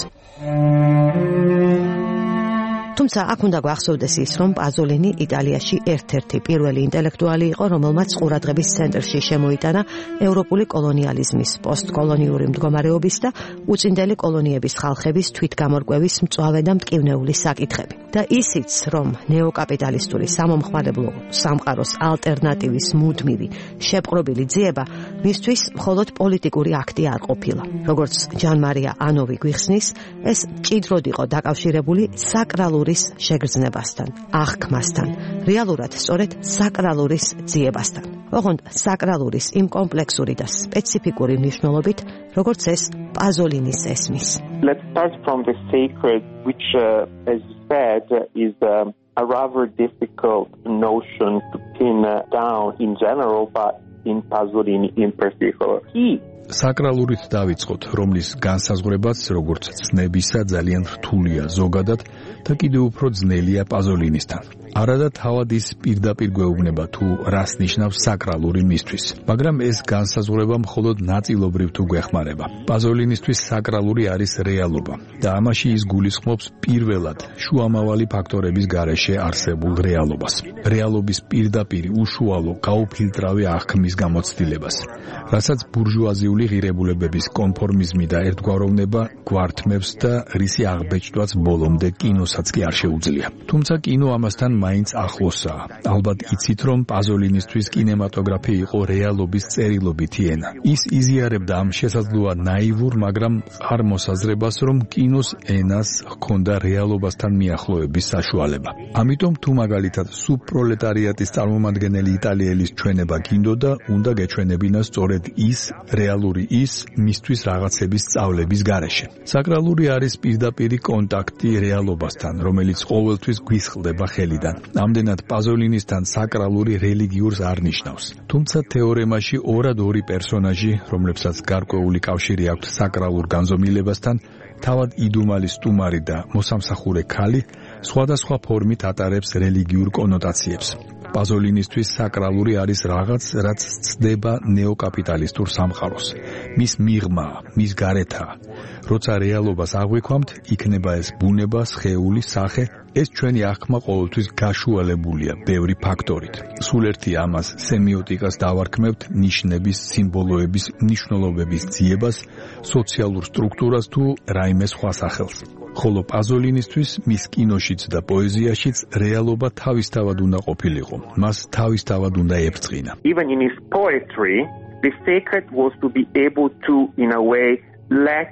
B: თუმცა აქ უნდა გვახსოვდეს ის, რომ პაზოლინი იტალიაში ერთ-ერთი პირველი ინტელექტუალი იყო, რომელმაც ყურადღების ცენტრში შემოიტანა ევროპული კოლონიალიზმის, პოსტკოლონიური მდგომარეობის და უწინდელი კოლონიების ხალხების თვითგამორკვევის მწვავე და მტკივნეული საკითხები. და ისიც, რომ ნეოკაპიტალისტური სამომხმარებლო სამყაროს ალტერნატივის მუდმივი შეპყრობილი ძიება მისთვის მხოლოდ პოლიტიკური აქტი არ ყოფილა. როგორც ჯან მარია ანოვი გვიხსნის, ეს მჭიდროდ იყო დაკავშირებული საკრალურის შეგრძნებასთან, აღქმასთან, რეალურად სწორედ საკრალურის ძიებასთან. ოღონდ საკრალურის იმ კომპლექსური და სპეციფიკური მნიშვნელობით, როგორც ეს პაზოლინის ესმის.
F: Let's start from the sacred, which, as you said, is a rather difficult notion to pin down in general, but in Pasolini in particular.
G: საკრალურით დავიწყოთ, რომლის განსაზღვრებაც, როგორც ცნებისა, ძალიან რთულია ზოგადად და კიდევ უფრო ძნელია პაზოლინისთან. არადა თავად ის პირდაპირ გვეუბნება თუ რას ნიშნავს საკრალური მისთვის, მაგრამ ეს განსაზღვრება მხოლოდ ნაწილობრივ თუ გვეხმარება. პაზოლინისთვის საკრალური არის რეალობა და ამაში ის გულისხმობს პირველად შუამავალი ფაქტორების გარეშე არსებულ რეალობას. რეალობის პირდაპირ უშუალო გაუფილტრავი აღქმის გამოცდილებას, რასაც ბურჟუაზიული ღირებულებების კონფორმიზმი და ერთგვაროვნება გვართმევს და რისი აღბეჭდვაც ბოლომდე კინოსაც კი არ შეუძლია. თუმცა კინო ამასთან მაინც ახლოსაა. ალბათ იცით, რომ პაზოლინისთვის კინემატოგრაფი იყო რეალობის წერილობითი ენა. ის იზიარებდა ამ შესაძლოა ნაივურ, მაგრამ არ მოსაზრებას, რომ კინოს ენას ჰქონდა რეალობასთან მიახლოების საშუალება. ამიტომ თუ მაგალითად სუბპროლეტარიატის წარმომადგენელი იტალიელის ჩვენება გინდოდა, უნდა გეჩვენებინა სწორედ ის რეალური ის მისთვის რაღაცების სწავლების გარეშე. საკრალური არის პირდაპირი კონტაქტი რეალობასთან, რომელიც ყოველთვის გვისხლდება ხელიდან. ამდენად პაზოლინისთან საკრალური რელიგიურს არ ნიშნავს. თუმცა თეორემაში ორი პერსონაჟი, რომლებსაც გარკვეული კავშირი აქვთ საკრალურ განზომილებასთან, თავად იდუმალი სტუმარი და მოსამსახურე ქალი, სხვადასხვა ფორმით ატარებს რელიგიურ კონოტაციებს. პაზოლინისთვის საკრალური არის რაღაც, რაც ცდება ნეოკაპიტალისტურ სამყაროს. მის მიღმა, მის გარეთაა. როცა რეალობას აღვიქვამთ, იქნება ეს ბუნება, სხეული, სახე, ეს ჩვენი აღქმა ყოველთვის გაშუალებულია ბევრი ფაქტორით. სულ ერთი ამას სემიოტიკას დავარქმევთ ნიშნების, სიმბოლოების, მნიშვნელობების ძიებას, სოციალურ სტრუქტურას თუ რაიმე სხვა სახელს. ხოლო პაზოლინისთვის მის კინოშიც და პოეზიაშიც რეალობა თავისთავად უნდა ყოფილიყო. მას თავისთავად უნდა ებწყინა.
F: Even in his poetry, the sacred was to be able to, in a way, let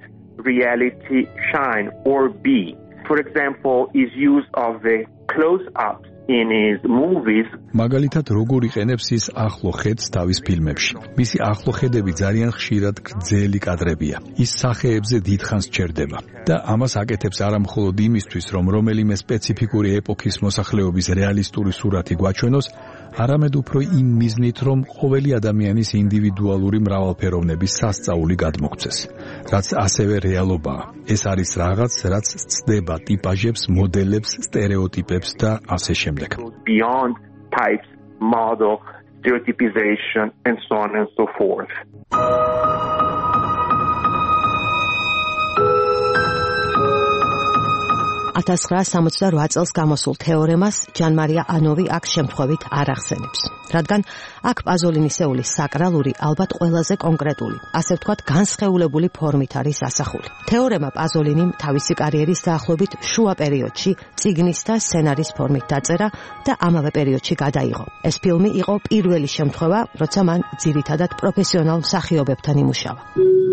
F: reality shine or be. For example, his use of the close-ups in his movies.
G: მაგალითად, როგორ იყენებს ის ახლო ხედს თავის ფილმებში. მისი ახლო ხედები ძალიან ხშირად გრძელი კადრებია. ის სახეებზე დიდხანს ჩერდება და ამას აკეთებს არა მხოლოდ იმისთვის, რომ რომელიმე სპეციფიკური ეპოქის მოსახლეობის რეალისტური სურათი გვაჩვენოს, არამედ უფრო იმ მიზნით, რომ ყოველი ადამიანის ინდივიდუალური მრავალფეროვნების სასწაული გადმოგვცეს, რაც ასევე რეალობაა. ეს არის რაღაც, რაც ცდება ტიპაჟებს, მოდელებს, სტერეოტიპებს და ასე შემდეგ.
F: Beyond types, model, stereotypization, and so on and so forth.
B: 1968 წელს გამოსულ თეორემას ჯან მარია ანოვი აქ შემთხვევით არ ახსენებს, რადგან აქ პაზოლინისეული საკრალური ალბათ ყველაზე კონკრეტული, ასე ვთქვათ, განსხეულებული ფორმით არის ასახული. თეორემა პაზოლინიმ თავისი კარიერის დაახლოებით შუა პერიოდში წიგნის და სცენარის ფორმით დაწერა და ამავე პერიოდში გადაიღო. ეს ფილმი იყო პირველი შემთხვევა, როცა მან ძირითადად პროფესიონალ მსახიობებთან იმუშავა.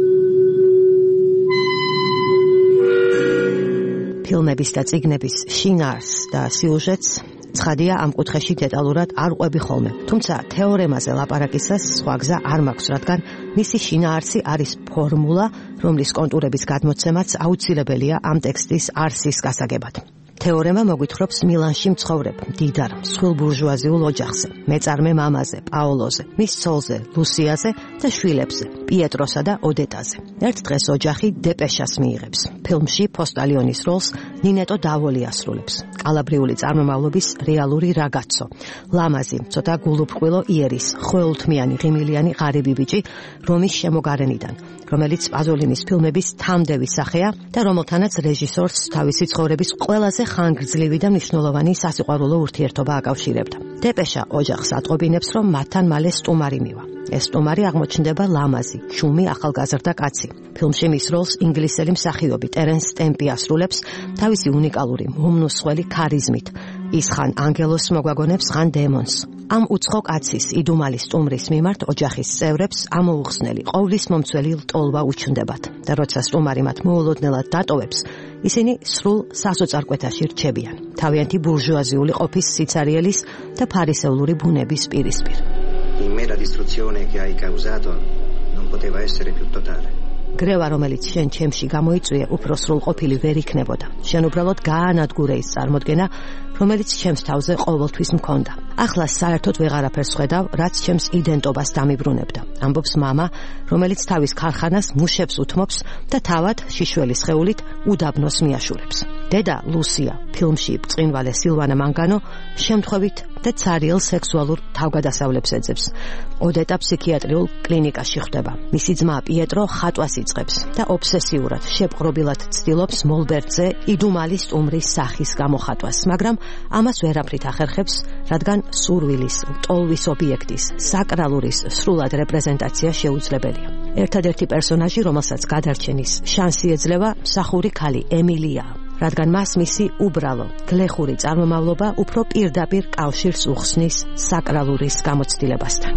B: ფილმების და წიგნების შინაარსს და სიუჟეტს ცხადია ამ კუთხეში დეტალურად არ ყვები ხოლმე. თუმცა თეორემაზე ლაპარაკისას სხვა გზა არ მაქვს, რადგან მისი შინაარსი არის ფორმულა, რომლის კონტურების გადმოცემაც აუცილებელია ამ ტექსტის არსის გასაგებად. თეორემა მოგვითხრობს მილანში მცხოვრებ მდიდარ მსხვილ ბურჟუაზიულ ოჯახზე, მეწარმე მამაზე, პაოლოზე, მის ცოლზე, ლუსიაზე და შვილებზე, პიეტროსა და ოდეტაზე. ერთ დღეს ოჯახი დეპეშას მიიღებს. ფილმში პოსტალიონის როლს ნინეტო დავოლი ასრულებს. კალაბრიული წარმომავლობის რეალური რაგაცო, ლამაზი, ცოტა გულუბრყვილო იერის, ხველთმიანი, ღიმილიანი ღარიბი ბიჭი რომის შემოგარენიდან, რომელიც პაზოლინის ფილმების თამდევი სახეა და რომელთანაც რეჟისორს თავისი ცხოვრების ყველაზე ხანგრძლივი და მნიშვნელოვანი სასიყვარულო ურთიერთობა აკავშირებდა. დეპეშა ოჯახს ატყობინებს, რომ მათთან მალე სტუმარი მივა. ეს სტუმარი აღმოჩნდება ლამაზი, შუმი ახალგაზრდა კაცი. ფილმში მის როლს ინგლისელი მსახიობი ტერენს სტემპი ასრულებს თავისი უნიკალური მომნუსხველი ქარიზმით. ის ხან ანგელოს მოგვაგონებს, ხან დემონს. ამ უცხო კაცის იდუმალი სტუმრის მიმართ ოჯახის წევრებს ამოუხსნელი ყოვლის მომცველი ლტოლვა უჩნდებათ და როცა სტუმარი მათ მოულოდნელად დატოვებს, ისინი სრულ სასოწარკვეთაში რჩებიან, თავიანთი ბურჟუაზიული ყოფის სიცარიელის და ფარისეულური ბუნების პირისპირ.
H: In me la distruzione che hai causato non poteva essere più totale.
B: გრევა, რომელიც შენ ჩემში გამოიწვიე, უფრო სრულყოფილი ვერ იქნებოდა. შენ უბრალოდ გაანადგურე ის წარმოდგენა, რომელიც ჩემს თავზე ყოველთვის მქონდა. ახლა საერთოდ ვეღარაფერს ხედავ, რაც ჩემს იდენტობას დამიბრუნებდა. ამბობს მამა, რომელიც თავის ქარხანას მუშებს უთმობს და თავად შიშველის ხეულით უდაბნოს მიაშურებს. დედა ლუსია, ფილმში ბრწყინვალე სილვანა მანგანო, შემთხვევით და ცარიელ სექსუალურ თავგადასავლებს ეძებს. ოდეტა ფსიქიატრიულ კლინიკაში ხვდება. მისი ძმა პიეტრო ხატვას იწყებს და ობსესიურად, შეპყრობილად ცდილობს მოლბერტზე იდუმალი სტუმრის სახის გამოხატვას, მაგრამ ამას ვერაფრით ახერხებს, რადგან სურვილის, ლტოლვის ობიექტის, საკრალურის სრულად რეპრეზენტაცია შეუძლებელია. ერთადერთი პერსონაჟი, რომელსაც გადარჩენის შანსი ეძლევა, მსახური ქალი ემილია, რადგან მას მისი უბრალო, გლეხური წარმომავლობა უფრო პირდაპირ კავშირს უხსნის საკრალურის გამოცდილებასთან.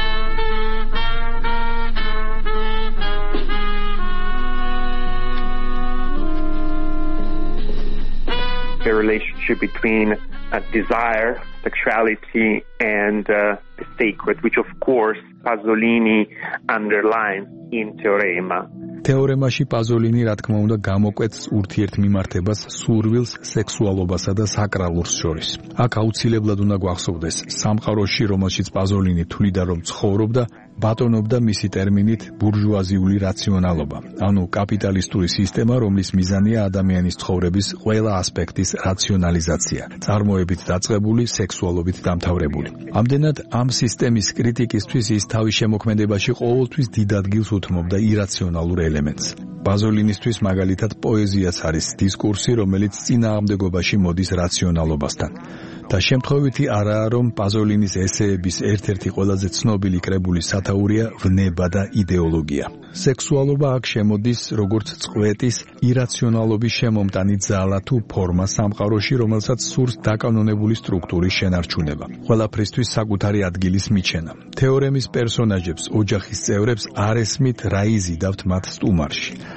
F: The relationship between desire, sexuality, and the sacred, which of course Pasolini underlines in Teorema.
G: თეორემაში პაზოლინი, რა თქმა უნდა, გამოკვეთს ურთიერთმიმართებას სურვილს, სექსუალობასა და საკრალურს შორის. აქ აუცილებლად უნდა გვახსოვდეს, სამყაროში, რომელშიც პაზოლინი თვლიდა, რომ ცხოვრობდა, ბატონობდა მისი ტერმინით ბურჟუაზიული რაციონალობა, ანუ კაპიტალისტური სისტემა, რომლის მიზანია ადამიანის ცხოვრების ყველა ასპექტის რაციონალიზაცია, წარმოებით დაწყებული, სექსუალობით დამთავრებული. ამდენად ამ სისტემის კრიტიკისთვის ის თავის შემოქმედებაში ყოველთვის დიდ ადგილს უთმობდა ირაციონალურ ელემენტს. პაზოლინისთვის მაგალითად პოეზიაც არის დისკურსი, რომელიც წინააღმდეგობაში მოდის რაციონალობასთან. და შემთხვევითი არაა, რომ პაზოლინის ესეების ერთ-ერთი ყველაზე ცნობილი კრებული სათაურია ვნება და იდეოლოგია. სექსუალობა აქ შემოდის როგორც წყვეტის, ირაციონალობის შემომტანი ძალა თუ ფორმა სამყაროში, რომელსაც სურს დაკანონებული სტრუქტურის შენარჩუნება. ყველაფრისთვის საკუთარი ადგილის მიჩენა. თეორემის პერსონაჟებს, ოჯახის წევრებს არ ესმით რა იზიდავთ მათ სტუმარში.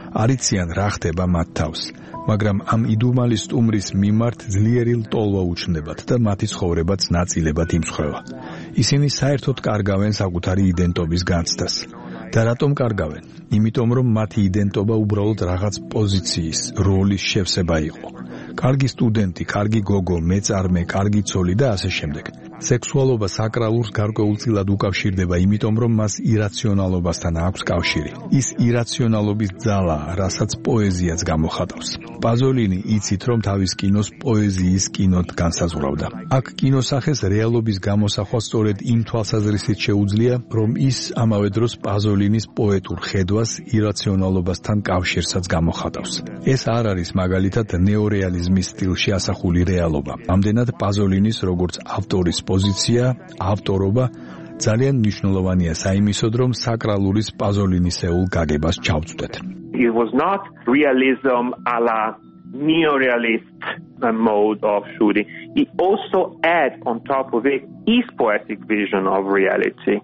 G: არიციან რა ხდება მათ თავს, მაგრამ ამ იდუმალი სტუმრის მიმართ ძლიერი ლტოლვა უჩნდებათ და მათი ცხოვრებაც ნაწილებად იმსხვევა. ისინი საერთოდ კარგავენ საკუთარი იდენტობის განცდას. და რატომ კარგავენ? იმიტომ რომ მათი იდენტობა უბრალოდ რაღაც პოზიციის, როლის შევსება იყო. კარგი სტუდენტი, კარგი გოგო, მეწარმე, კარგი ცოლი და ასე შემდეგ. სექსუალობა საკრალურს გარკვეულწილად უკავშირდება, იმიტომ რომ მას ირაციონალობასთან აქვს კავშირი. ის ირაციონალობის ძალა, რასაც პოეზიაც გამოხატავს. პაზოლინი იცით, რომ თავის კინოს პოეზიის კინოდ განსაზღვრავდა. აქ კინოსახეს რეალობის გამოსახვა სწორედ იმ თვალსაზრისით შეუძლია, რომ ის ამავე დროს პაზოლინის პოეტურ ხედვას ირაციონალობასთან კავშირსაც გამოხატავს. ეს არ არის მაგალითად ნეორეალიზმის სტილში ასახული რეალობა. ამდენად პაზოლინის როგორც ავტორის პოზიცია, ავტორობა ძალიან მნიშვნელოვანია საიმისოდ, რომ საკრალურის პაზოლინისეულ გაგებას ჩავწვდეთ.
F: It was not realism a la neorealist mode of shooting. It also had on top of it his poetic vision of reality.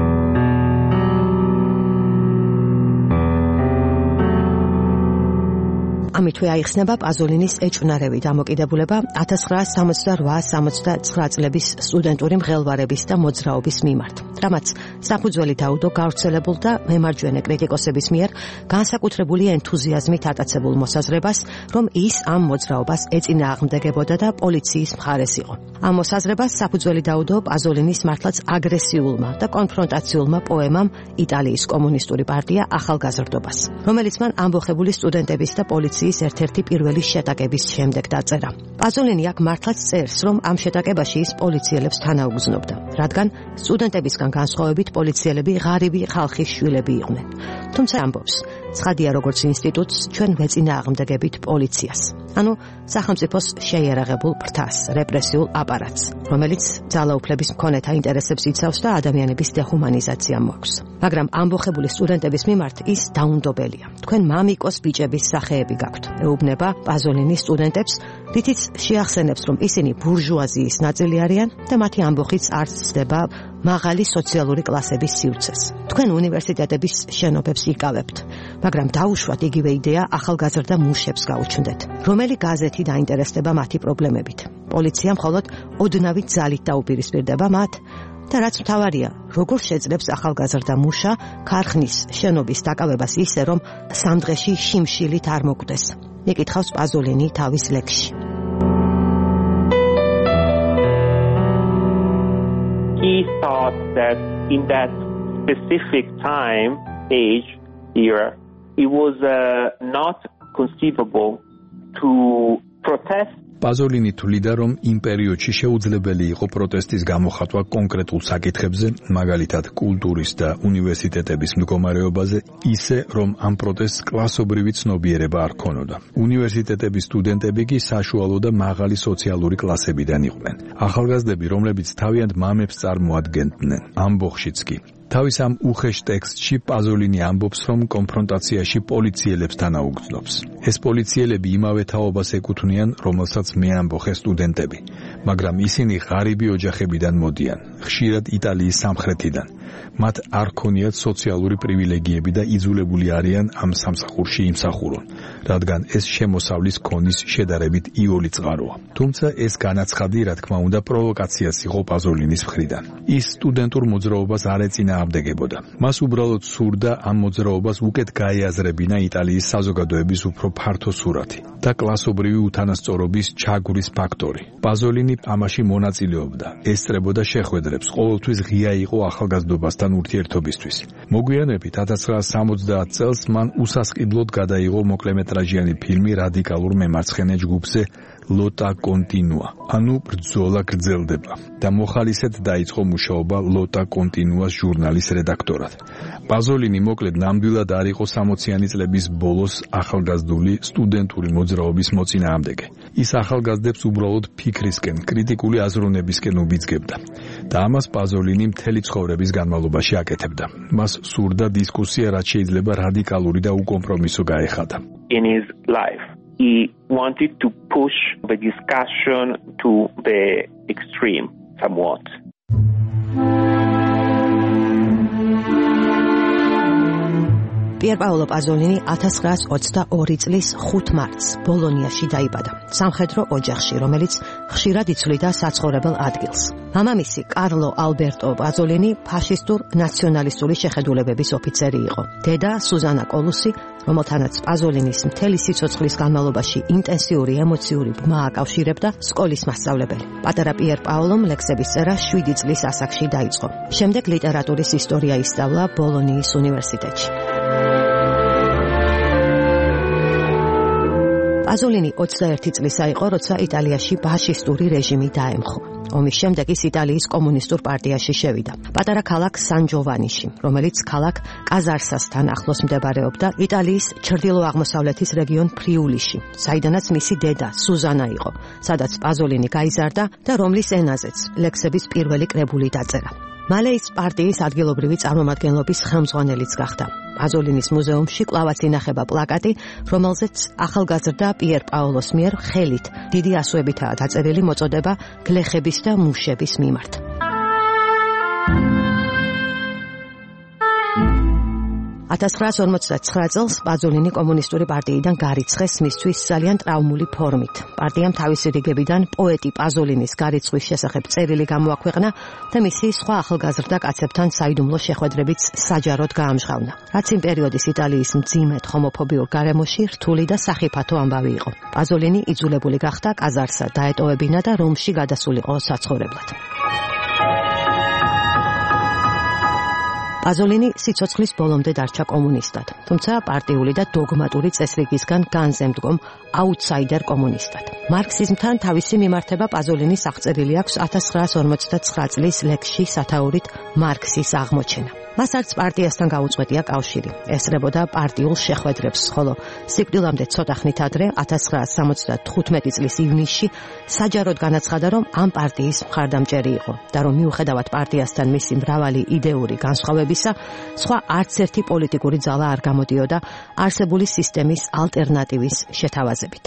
B: ამითვე აიხსნება პაზოლინის ეჭვნარევი დამოკიდებულება 1968-69 წლების სტუდენტური მღელვარების და მოძრაობის მიმართ, რამაც საფუძველი დაუდო გავრცელებულ და მემარჯვენე კრიტიკოსების მიერ განსაკუთრებული ენთუზიაზმით ატაცებულ მოსაზრებას, რომ ის ამ მოძრაობას ეწინააღმდეგებოდა და პოლიციის მხარეს იყო. ამ მოსაზრებას საფუძველი დაუდო პაზოლინის მართლაც აგრესიულმა და კონფრონტაციულმა პოემამ „იტალიის კომუნისტური პარტია ახალგაზრდობას“, რომელიც მან ამბოხებული სტუდენტების და პოლიციის ერთ-ერთი პირველი შეტაკების შემდეგ დაწერა. პაზოლინი აქ მართლაც წერს, რომ ამ შეტაკებაში ის პოლიციელებს თანაუგზნობდა, რადგან სტუდენტებისგან განსხვავებით პოლიციელები ღარიბი ხალხის შვილები იყვნენ. თუმცა ამბობს, ცხადია როგორც ინსტიტუტს ჩვენ ვეწინააღმდეგებით პოლიციას, ანუ სახელმწიფოს შეიარაღებულ ფრთას, რეპრესიულ აპარატს, რომელიც ძალაუფლების მქონეთა ინტერესებს იცავს და ადამიანების დეჰუმანიზაცია მოაქვს. მაგრამ ამბოხებული სტუდენტების მიმართ ის დაუნდობელია. თქვენ მამიკოს ბიჭების სახეები გაქვთ, ეუბნება პაზოლინის სტუდენტებს, რითიც შეახსენებს, რომ ისინი ბურჟუაზიის ნაწილი არიან და მათი ამბოხიც არ ცდება მაღალი სოციალური კლასების სივრცეს. თქვენ უნივერსიტეტების შენობებს იკავებთ, მაგრამ დაუშვათ იგივე იდეა ახალგაზრდა მუშებს გაუჩნდეთ. რომელი გაზეთი დაინტერესდება მათი პრობლემებით? პოლიცია მხოლოდ ოდნავი ძალით დაუპირისპირდება მათ და რაც მთავარია, როგორ შეძლებს ახალგაზრდა მუშა ქარხნის შენობის დაკავებას ისე, რომ სამ დღეში შიმშილით არ მოკვდეს. იკითხავს პაზოლინი თავის ლექსში.
F: He thought that in that specific time, age, era, it was not conceivable to protest.
G: პაზოლინი თვლიდა, რომ იმ პერიოდში შეუძლებელი იყო პროტესტის გამოხატვა კონკრეტულ საკითხებზე, მაგალითად კულტურის და უნივერსიტეტების მდგომარეობაზე, ისე რომ ამ პროტესტს კლასობრივი ცნობიერება არ ქონოდა. უნივერსიტეტების სტუდენტები კი საშუალო და მაღალი სოციალური კლასებიდან იყვნენ. ახალგაზრდები, რომლებიც თავიანთ მამებს წარმოადგენდნენ, ამბოხშიც კი. თავის ამ უხეშ ტექსტში პაზოლინი ამბობს, რომ კონფრონტაციაში პოლიციელებს თანაუგრძნობს. ეს პოლიციელები იმავე თაობას ეკუთვნიან, რომელსაც მე ამბოხე სტუდენტები, მაგრამ ისინი ღარიბი ოჯახებიდან მოდიან, ხშირად იტალიის სამხრეთიდან. მათ არ ქონიათ სოციალური პრივილეგიები და იძულებული არიან ამ სამსახურში იმსახურონ, რადგან ეს შემოსავლის ქონის შედარებით იოლი წყაროა. თუმცა ეს განაცხადი, რა თქმა უნდა, პროვოკაციაც იყო პაზოლინის მხრიდან. ის სტუდენტურ მოძრაობას არ ეწინააღმდეგებოდა. მას უბრალოდ სურდა ამ მოძრაობას უკეთ გაეაზრებინა იტალიის საზოგადოების უფრო ფართო სურათი და კლასობრივი უთანასწორობის ჩაგვრის ფაქტორი. პაზოლინი ამაში მონაწილეობდა, ესწრებოდა შეხვედრებს, ყოველთვის ღია იყო ახალგაზრდობასთან ურთიერთობისთვის. მოგვიანებით 1970 წელს მან უსასყიდლოდ გადაიღო მოკლემეტრაჟიანი ფილმი რადიკალურ მემარცხენე ჯგუფზე ლოტა კონტინუა, ანუ ბრძოლა გრძელდება და მოხალისედ დაიწყო მუშაობა ლოტა კონტინუას ჟურნალის რედაქტორად. პაზოლინი მოკლედ ნამდვილად არ იყო 60-იანი წლების ბოლოს ახალგაზრდული სტუდენტური მოძრაობის მოწინააღმდეგე. ის ახალგაზრდებს უბრალოდ ფიქრისკენ, კრიტიკული აზროვნებისკენ უბიძგებდა და ამას პაზოლინი მთელი ცხოვრების განმავლობაში აკეთებდა. მას სურდა დისკუსია, რაც შეიძლება რადიკალური და უკომპრომისო გაეხადა.
F: In his life, he wanted to push the discussion to the extreme somewhat.
B: პიერ პაოლო პაზოლინი 1922 წლის 5 მარტს ბოლონიაში დაიბადა, სამხედრო ოჯახში, რომელიც ხშირად იცვლიდა საცხოვრებელ ადგილს. მამამისი კარლო ალბერტო პაზოლინი ფაშისტურ ნაციონალისტური შეხედულებების ოფიცერი იყო. დედა სუზანა კოლუსი, რომელთანაც პაზოლინის მთელი სიცოცხლის განმავლობაში ინტენსიური ემოციური ბმა აკავშირებდა, სკოლის მასწავლებელი. პატარა პიერ პაოლომ ლექსების წერა 7 წლის ასაკში დაიწყო. შემდეგ ლიტერატურის ისტორია ისწავლა ბოლონიის უნივერსიტეტში. პაზოლინი 21 წლისა იყო, როცა იტალიაში ფაშისტური რეჟიმი დაემხო. ომის შემდეგ ის იტალიის კომუნისტურ პარტიაში შევიდა. პატარა ქალაქ სან-ჯოვანიში, რომელიც ქალაქ კაზარსასთან ახლოს მდებარეობდა, იტალიის ჩრდილო-აღმოსავლეთის რეგიონ ფრიულიში, საიდანაც მისი დედა სუზანა იყო, სადაც პაზოლინი გაიზარდა და რომლის ენაზეც ლექსების პირველი კრებული დაწერა. მალე ის პარტიის ადგილობრივი წარმომადგენლობის ხელმძღვანელიც გახდა. პაზოლინის მუზეუმში კვლავაც ინახება პლაკატი, რომელზეც ახალგაზრდა პიერ პაოლოს მიერ ხელით დიდი ასოებითაა დაწერილი მოწოდება გლეხების და მუშების მიმართ. (1959) წელს პაზოლინი კომუნისტური პარტიიდან გარიცხეს მისთვის ძალიან ტრაუმული ფორმით. პარტიამ თავისი რიგებიდან პოეტი პაზოლინის გარიცხვის შესახებ წერილი გამოაქვეყნა და მისი სხვა ახალგაზრდა კაცებთან საიდუმლო შეხვედრებიც საჯაროდ გაამჟღავნა. რაც იმ პერიოდის იტალიის მძიმედ ჰომოფობიურ გარემოში რთული და სახიფათო ამბავი იყო. პაზოლინი იძულებული გახდა კაზარსა დაეტოვებინა და რომში გადასულიყო საცხოვრებლად. პაზოლინი სიცოცხლის ბოლომდე დარჩა კომუნისტად, თუმცა პარტიული და დოგმატური წესრიგისგან განზე მდგომ აუთსაიდერ კომუნისტად. მარქსიზმთან თავისი მიმართება პაზოლინის აღწერილი აქვს 1959 წლის ლექსში სათაურით მარქსის აღმოჩენა. მას არც პარტიასთან გაუწყვეტია კავშირი, ესწრებოდა პარტიულ შეხვედრებს, ხოლო სიკვდილამდე ცოტა ხნით ადრე 1975 წლის ივნისში საჯაროდ განაცხადა, რომ ამ პარტიის მხარდამჭერი იყო და რომ მიუხედავად პარტიასთან მისი მრავალი იდეური განსხვავებისა, სხვა არც ერთი პოლიტიკური ძალა არ გამოდიოდა არსებული სისტემის ალტერნატივის შეთავაზებით.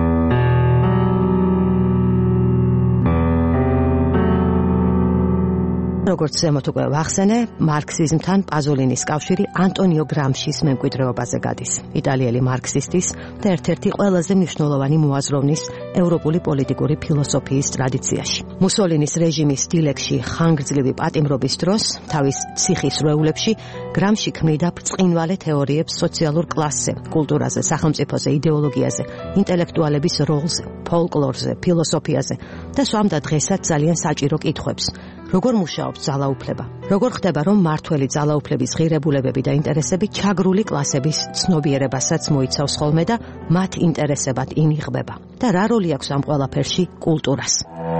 B: როგორც ზემოთ უკვე ვახსენე, მარქსიზმთან პაზოლინის კავშირი ანტონიო გრამშის მემკვიდრეობაზე გადის. იტალიელი მარქსისტის და ერთ-ერთი ყველაზე მნიშვნელოვანი მოაზროვნის ევროპული პოლიტიკური ფილოსოფიის ტრადიციაში. მუსოლინის რეჟიმის დილეგში ხანგრძლივი პატიმრობის დროს, თავის ციხის რვეულებში, გრამში ქმნიდა ბრწყინვალე თეორიებს სოციალურ კლასზე, კულტურაზე, სახელმწიფოზე, იდეოლოგიაზე, ინტელექტუალების როლზე, ფოლკლორზე, ფილოსოფიაზე და სვამდა დღესაც ძალიან საჭირო კითხვებს. როგორ მუშაობს ძალაუფლება? როგორ ხდება, რომ მართველი ძალაუფლების ღირებულებები და ინტერესები ჩაგრული კლასების ცნობიერებასაც მოიცავს ხოლმე და მათ ინტერესებად ინიღბება? და რა როლი აქვს ამ ყველაფერში კულტურას?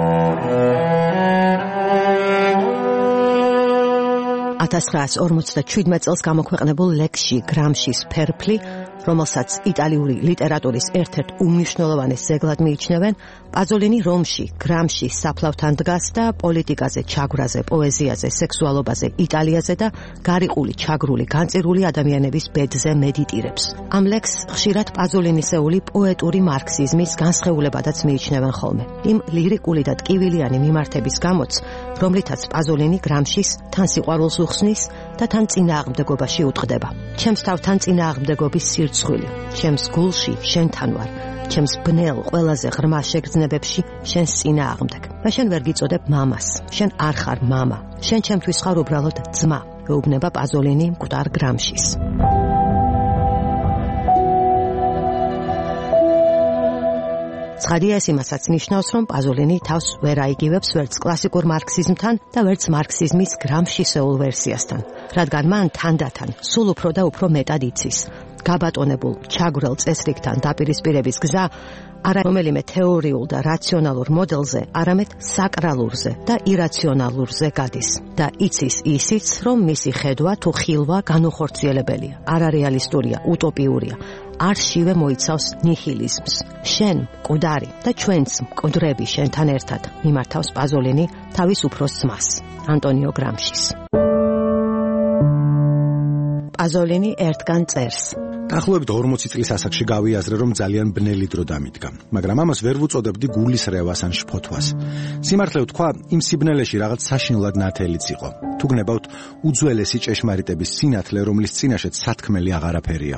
B: 1957 წელს გამოქვეყნებულ ლექსში გრამშის ფერფლი, რომელსაც იტალიური ლიტერატურის ერთ-ერთ უმნიშვნელოვანეს ძეგლად მიიჩნევენ, პაზოლინი რომში გრამში საფლავთან დგას და პოლიტიკაზე, ჩაგვრაზე, პოეზიაზე, სექსუალობაზე, იტალიაზე და გარიყული, ჩაგრული, განწირული ადამიანების ბედზე მედიტირებს. ამ ლექსს ხშირად პაზოლინისეული პოეტური მარქსიზმის განსხეულებადაც მიიჩნევენ ხოლმე. იმ ლირიკული და ტკივილიანი მიმართების გამოც, რომლითაც პაზოლინი გრამშის თან სიყვარულს უხსნის და თან წინააღმდეგობაში უტყდება. ჩემს თავთან წინააღმდეგობის სირცხვილი, ჩემს გულში შენთან ვარ, ჩემს ბნელ ყველაზე ღრმა შეგრძნებებში შენს წინააღმდეგ. და შენ ვერ გიწოდებ მამას, შენ არ ხარ მამა, შენ ჩემთვის ხარ უბრალოდ ძმა, ეუბნება პაზოლინი მკვდარ გრამშის. ცხადია, ეს იმასაც ნიშნავს, რომ პაზოლინი თავს ვერ აიგივებს ვერც კლასიკურ მარქსიზმთან და ვერც მარქსიზმის გრამშისეულ ვერსიასთან, რადგან მან თანდათან სულ უფრო და უფრო მეტად იცის. გაბატონებულ ჩაგვრელ წესრიგთან დაპირისპირების გზა არა რომელიმე თეორიულ და რაციონალურ მოდელზე, არამედ საკრალურზე და ირაციონალურზე გადის. და იცის ისიც, რომ მისი ხედვა თუ ხილვა განუხორციელებელია, არარეალისტურია, უტოპიურია. არშივე მოიცავს ნიჰილიზმს. შენ მკვდარი და ჩვენც მკვდრები შენთან ერთად, მიმართავს პაზოლინი თავის უფროს ძმას, ანტონიო გრამშის. პაზოლინი ერთგან წერს:
D: დაახლოებით 40 წლის ასაკში გავიაზრე, რომ ძალიან ბნელი დრო დამიდგა, მაგრამ ამას ვერ ვუწოდებდი გულის რევას ან შფოთვას. სიმართლე ვთქვა, იმ სიბნელეში რაღაც საშინლად ნათელიც იყო. თუ გნებავთ უძველესი ჭეშმარიტების სინათლე, რომლის წინაშეც სათქმელი აღარაფერია.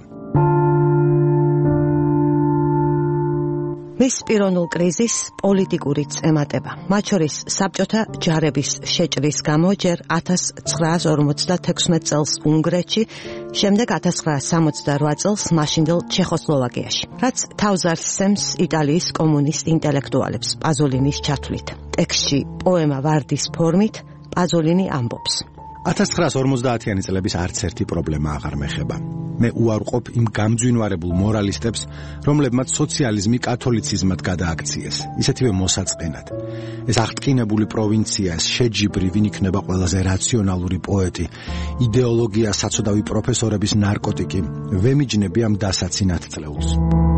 B: მის პიროვნულ კრიზისს პოლიტიკურიც ემატება. მათ შორის საბჭოთა ჯარების შეჭრის გამო ჯერ 1956 წელს უნგრეთში, შემდეგ 1968 წელს მაშინდელ ჩეხოსლოვაკიაში, რაც თავს არსემს იტალიის კომუნისტ ინტელექტუალებს პაზოლინის ჩათვლით. ტექსტში პოემა ვარდის ფორმით პაზოლინი ამბობს:
D: 1950-იანი წლების არც ერთი პრობლემა აღარ მეხება. მე უარყოფ იმ გამძვინვარებულ მორალისტებს, რომლებმაც სოციალიზმი კათოლიციზმად გადააქციეს, ისეთივე მოსაწყენად. ეს აღტკინებული პროვინცია, ეს შეჯიბრი, ვინ იქნება ყველაზე რაციონალური პოეტი, იდეოლოგია, საცოდავი პროფესორების ნარკოტიკი, ვემიჯნები ამ დასაცინათ წლეულს.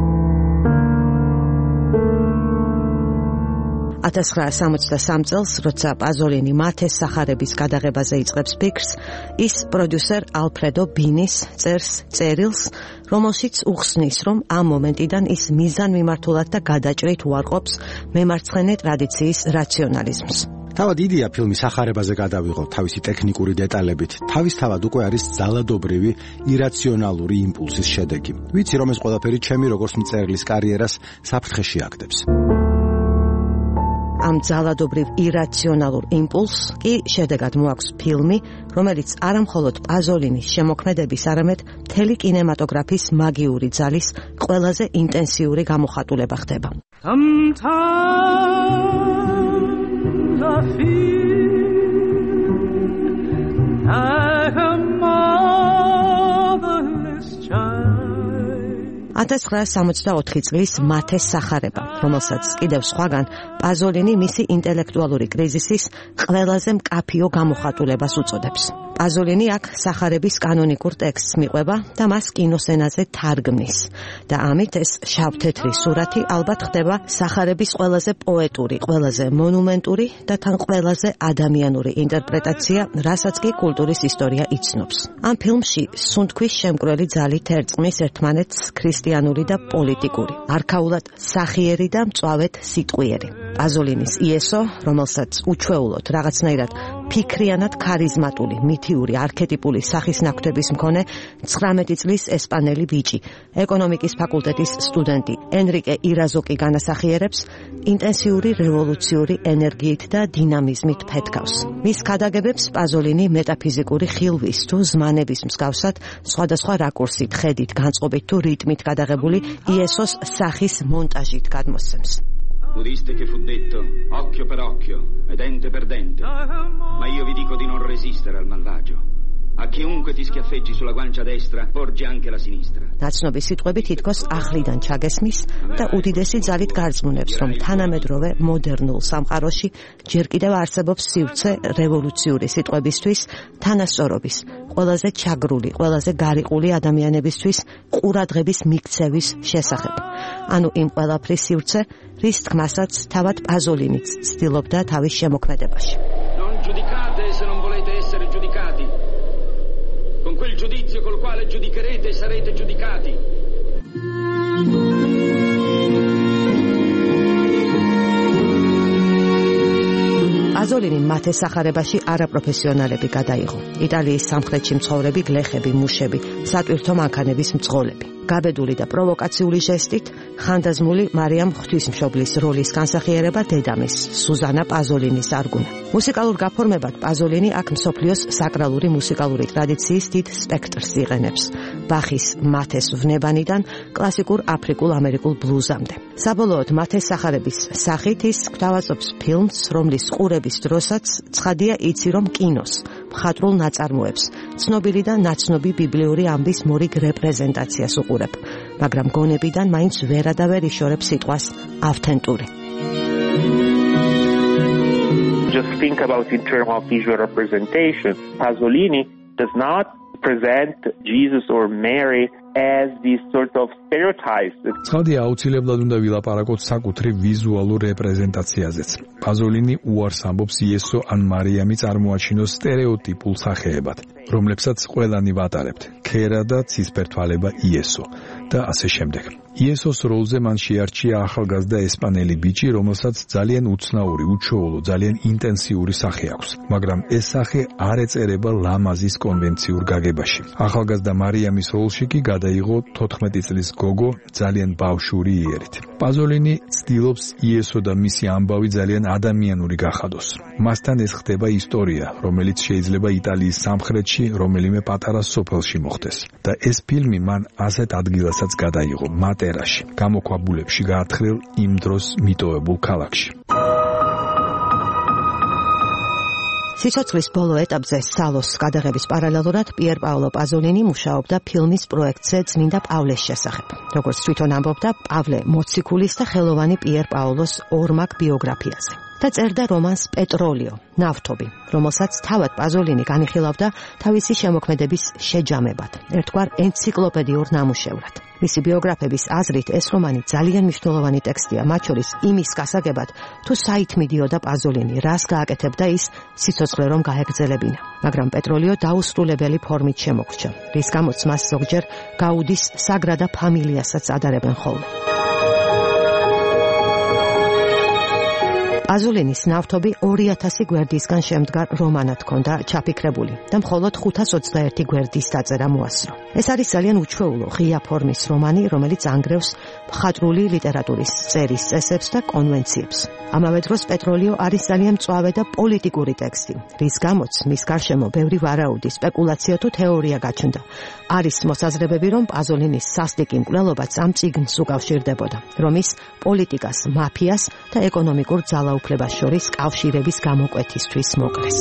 B: 1963 წელს, როცა პაზოლინი მათეს სახარების გადაღებაზე იწყებს ფიქრს, ის პროდიუსერ ალფრედო ბინის წერს წერილს, რომელშიც უხსნის, რომ ამ მომენტიდან ის მიზანმიმართულად და გადაჭრით უარყოფს მემარცხენე ტრადიციის რაციონალიზმს.
D: თავად იდეა ფილმი სახარებაზე გადავიღო თავისი ტექნიკური დეტალებით, თავისთავად უკვე არის ძალადობრივი ირაციონალური იმპულსის შედეგი. ვიცი, რომ ეს ყველაფერი ჩემი როგორც მწერლის კარიერას საფრთხეში აგდებს.
B: ამ ძალადობრივ ირაციონალურ იმპულსს კი შედეგად მოაქვს ფილმი, რომელიც არა მხოლოდ პაზოლინის შემოქმედების, არამედ მთელი კინემატოგრაფის მაგიური ძალის ყველაზე ინტენსიური გამოხატულება ხდება. Atās 1964 წლის მათეს სახარება, რომელსაც კიდევ სხვაგან პაზოლინი მისი ინტელექტუალური კრიზისის ყველაზე მკაფიო გამოხატულებას უწოდებს. პაზოლინი აქ სახარების კანონიკურ ტექსტს მიყვება და მას კინოსცენაზე თარგმნის. და ამით ეს შავ-თეთრი სურათი ალბათ ხდება სახარების ყველაზე პოეტური, ყველაზე მონუმენტური და თან ყველაზე ადამიანური ინტერპრეტაცია, რასაც კი კულტურის ისტორია იცნობს. ამ ფილმში სუნთქვის შემკვრელი ძალით ერწყმის ერთმანეთს ქრისტიანული და პოლიტიკური, არქაულად სახიერი და მწვავედ სიტყვიერი. პაზოლინის იესო, რომელსაც უჩვეულოდ რაღაცნაირად ფიქრიანად ქარიზმატული, მითიური, არქეტიპული სახის ნაკვთების მქონე 19 წლის ესპანელი ბიჭი, ეკონომიკის ფაკულტეტის სტუდენტი ენრიკე ირაზოკი განასახიერებს, ინტენსიური რევოლუციური ენერგიით და დინამიზმით ფეთქავს. მის ქადაგებებს პაზოლინი მეტაფიზიკური ხილვის თუ ზმანების მსგავსად სხვადასხვა რაკურსით, ხედით, განწყობით თუ რიტმით გადაღებული იესოს სახის მონტაჟით გადმოსცემს.
I: Udiste che fu detto occhio per occhio e dente per dente, ma io vi dico di non resistere al malvagio. A chiunque ti schiaffeggi sulla guancia destra, porgi anche la sinistra.
B: ნაცნობი სიტყვები თითქოს ახლიდან ჩაგესმის და უდიდესი ძალით გარწმუნებს, რომ თანამედროვე მოდერნულ სამყაროში ჯერ კიდევ არსებობს სივრცე რევოლუციური სიტყვებისთვის, თანასწორობის, ყველაზე ჩაგრული, ყველაზე გარიყული ადამიანებისთვის ყურადღების მიქცევის შესახებ. ანუ იმ ყველაფრის სივრცე, რის თქმასაც თავად პაზოლინიც ცდილობდა თავის შემოქმედებაში.
I: Non giudicate se non volete essere giudicati. Con quel giudizio col quale giudicherete sarete giudicati.
B: პაზოლინი მათეს სახარებაში არაპროფესიონალები გადაიღო. იტალიის სამხრეთში მცხოვრები გლეხები, მუშები, სატვირთო მანქანების მძღოლები. გაბედული და პროვოკაციული ჟესტით ხანდაზმული მარიამ ღვთისმშობლის როლის განსახიერება დედამის სუზანა პაზოლინის არგუნა. მუსიკალურ გაფორმებად პაზოლინი აქ მსოფლიოს საკრალური მუსიკალური ტრადიციის დიდ სპექტრს იყენებს. ბახის მათეს ვნებანიდან კლასიკურ აფრიკულ ამერიკულ ბლუზამდე. საბოლოოდ მათეს სახარების სახით ის გვთავაზობს ფილმს, რომლის ყურების დროსაც ცხადია იცი, რომ კინოს, მხატვრულ ნაწარმოებს, ცნობილი და ნაცნობი ბიბლიური ამბის მორიგ რეპრეზენტაციას უყურებ, მაგრამ გონებიდან მაინც ვერადავერ იშორებს სიტყვას ავთენტური.
F: Just think about in terms of visual representation. Pasolini does not present Jesus or Mary as this sort of stereotypes.
G: ცხადია, აუცილებლად უნდა ვილაპარაკოთ საკუთრივ ვიზუალურ რეპრეზენტაციაზეც. პაზოლინი უარს ამბობს იესო ან მარიამი წარმოაჩინოს სტერეოტიპულ სახეებად, რომლებსაც ყველანი ვატარებთ: ქერა და ცისფერთვალება იესო და ასე შემდეგ. იესოს როლზე მან შეარჩია ახალგაზრდა ესპანელი ბიჭი, რომელსაც ძალიან უცნაური, უჩვეულო, ძალიან ინტენსიური სახე აქვს, მაგრამ ეს სახე არ ეწერება ლამაზის კონვენციურ გაგებაში. ახალგაზრდა მარიამის როლში კი გადაიღო 14 წლის გოგო ძალიან ბავშვური იერით. პაზოლინი ცდილობს იესო და მისი ამბავი ძალიან ადამიანური გახადოს. მასთან ეს ხდება ისტორია, რომელიც შეიძლება იტალიის სამხრეთში რომელიმე პატარა სოფელში მოხდეს. და ეს ფილმი მან ასეთ ადგილასაც გადაიღო, მატერაში, გამოქვაბულებში გაათხრილ იმ დროს მიტოვებულ ქალაქში.
B: სიცოცხლის ბოლო ეტაპზე სალოს გადაღების პარალელურად პიერ პაოლო პაზოლინი მუშაობდა ფილმის პროექტზე წმინდა პავლეს შესახებ. როგორც თვითონ ამბობდა, პავლე მოციქულის და ხელოვანი პიერ პაოლოს ორმაგ ბიოგრაფიაზე. და წერდა რომანს პეტროლიო, ნავთობი, რომელსაც თავად პაზოლინი განიხილავდა თავისი შემოქმედების შეჯამებად, ერთგვარ ენციკლოპედიურ ნამუშევრად. მისი ბიოგრაფების აზრით ეს რომანი ძალიან მნიშვნელოვანი ტექსტია, მათ შორის იმის გასაგებად, თუ საით მიდიოდა პაზოლინი, რას გააკეთებდა ის სიცოცხლე რომ გაეგრძელებინა. მაგრამ პეტროლიო დაუსრულებელი ფორმით შემოგრჩა, რის გამოც მას ზოგჯერ გაუდის საგრადა ფამილიასაც ადარებენ ხოლმე. პაზოლინის ნავთობი 2000 გვერდისგან შემდგარ რომანად ჰქონდა ჩაფიქრებული და მხოლოდ 521 გვერდის დაწერა მოასწრო. ეს არის ძალიან უჩვეულო, ღია ფორმის რომანი, რომელიც ანგრევს მხატვრული ლიტერატურის წერის წესებს და კონვენციებს. ამავე დროს პეტროლიო არის ძალიან მწვავე და პოლიტიკური ტექსტი, რის გამოც მის გარშემო ბევრი ვარაუდი, სპეკულაცია თუ თეორია გაჩნდა. არის მოსაზრებები, რომ პაზოლინის სასტიკი მკვლელობაც ამ წიგნს უკავშირდებოდა, რომ ის პოლიტიკას, მაფიას და ეკონომიკურ ძალაუფლებას შორის კავშირების გამოკვეთისთვის მოკლეს.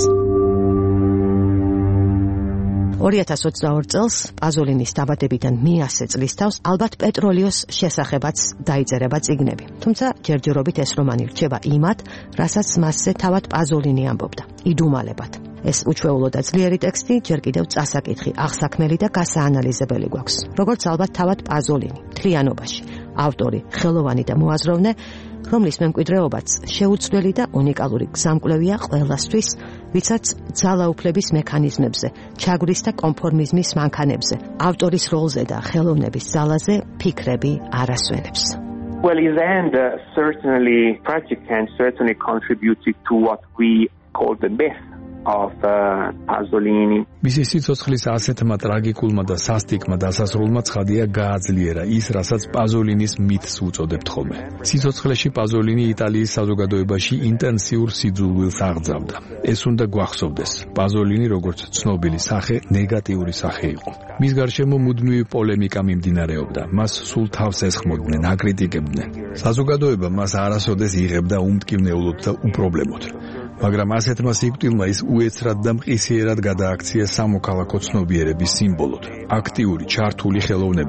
B: 2022 წელს პაზოლინის დაბადებიდან მე-100 წლის თავს ალბათ პეტროლიოს შესახებაც დაიწერება წიგნები. თუმცა ჯერჯერობით ეს რომანი რჩება იმად, რასაც მასზე თავად პაზოლინი ამბობდა, იდუმალებად. ეს უჩვეულო და ძლიერი ტექსტი ჯერ კიდევ წასაკითხი, აღსაქმელი და გასაანალიზებელი გვაქვს. როგორც ალბათ თავად პაზოლინი, მთლიანობაში, ავტორი, ხელოვანი და მოაზროვნე, რომლის მემკვიდრეობაც შეუცვლელი და უნიკალური გზამკვლევია ყველასთვის, ვისაც ძალაუფლების მექანიზმებზე, ჩაგვრის და კონფორმიზმის მანქანებზე, ავტორის როლზე და ხელოვნების ძალაზე ფიქრები არ ასვენებს.
F: Well, his end certainly tragic and certainly contributed to what we call the myth of Pasolini.
G: მისი სიცოცხლის ასეთმა ტრაგიკულმა და სასტიკმა დასასრულმა ცხადია გააძლიერა ის, რასაც პაზოლინის მითს უწოდებთ ხოლმე. სიცოცხლეში პაზოლინი იტალიის საზოგადოებაში ინტენსიურ სიძულვილს აღძავდა. ეს უნდა გვახსოვდეს. პაზოლინი როგორც ცნობილი სახე, ნეგატიური სახე იყო. მის გარშემო მუდმივი პოლემიკა მიმდინარეობდა. მას სულ თავს ესხმოდნენ, აკრიტიკებდნენ. საზოგადოება მას არასოდეს იღებდა უმტკივნეულოდ და უპრობლემოდ. მაგრამ ასეთმა სიკვდილმა ის უეცრად და მყისიერად გადააქცია სამოქალაქო ცნობიერების სიმბოლოდ, აქტიური, ჩართული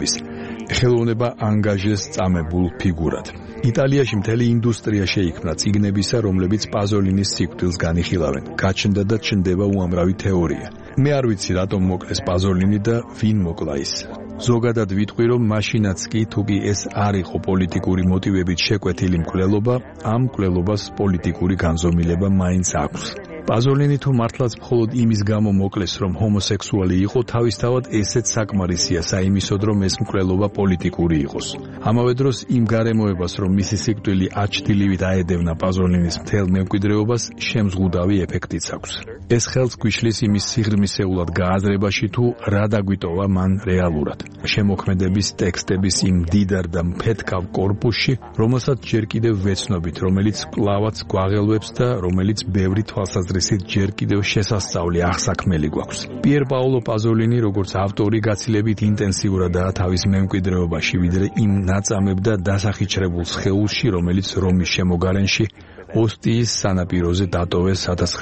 G: ხელოვნება ანგაჟეს წამებულ ფიგურად. იტალიაში მთელი ინდუსტრია შეიქმნა წიგნებისა, რომლებიც პაზოლინის სიკვდილს განიხილავენ. გაჩნდა და ჩნდება უამრავი თეორია. მე არ ვიცი რატომ მოკლეს პაზოლინი და ვინ მოკლა ის. ზოგადად ვიტყვი, რომ მაშინაც კი თუ კი ეს არ იყო პოლიტიკური მოტივებით შეკვეთილი მკვლელობა, ამ მკვლელობას პოლიტიკური განზომილება მაინც აქვს. პაზოლინი თუ მართლაც მხოლოდ იმის გამო მოკლეს, რომ ჰომოსექსუალი იყო, თავისთავად ესეც საკმარისია საიმისოდ, რომ ეს მკვლელობა პოლიტიკური იყოს. ამავე დროს იმ გარემოებას, რომ მისი სიკვდილი აჩრდილივით აედევნა პაზოლინის მთელ მემკვიდრეობას, შემზღუდავი ეფექტიც აქვს. ეს ხელს გვიშლის იმის სიღრმისეულად გააზრებაში, თუ რა დაგვიტოვა მან რეალურად. შემოქმედების ტექსტების იმ მდიდარ და მფეთქავ კორპუსში, რომელსაც ჯერ კიდევ ვეცნობით, რომელიც კლავაც გვაღელვებს და რომელიც ბევრი თვალსაზრისით ჯერ კიდევ შესასწავლი აღსაქმელი გვაქვს. პიერ პაოლო პაზოლინი, როგორც ავტორი, გაცილებით ინტენსიურადაა თავის მემკვიდრეობაში, ვიდრე იმ ნაწამებ და დასახიჩრებულ სხეულში, რომელიც რომის შემოგარენში ოსტიის სანაპიროზე დატოვეს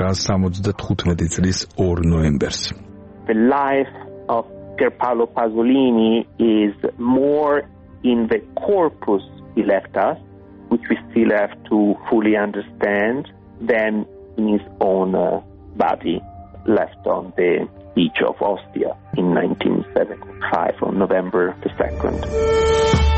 G: 1975 წლის 2 ნოემბერს.
F: The life of Pier Paolo Pasolini is more in the corpus he left us, which we still have to fully understand, than in his own body left on the beach of Ostia in 1975 on November the 2nd.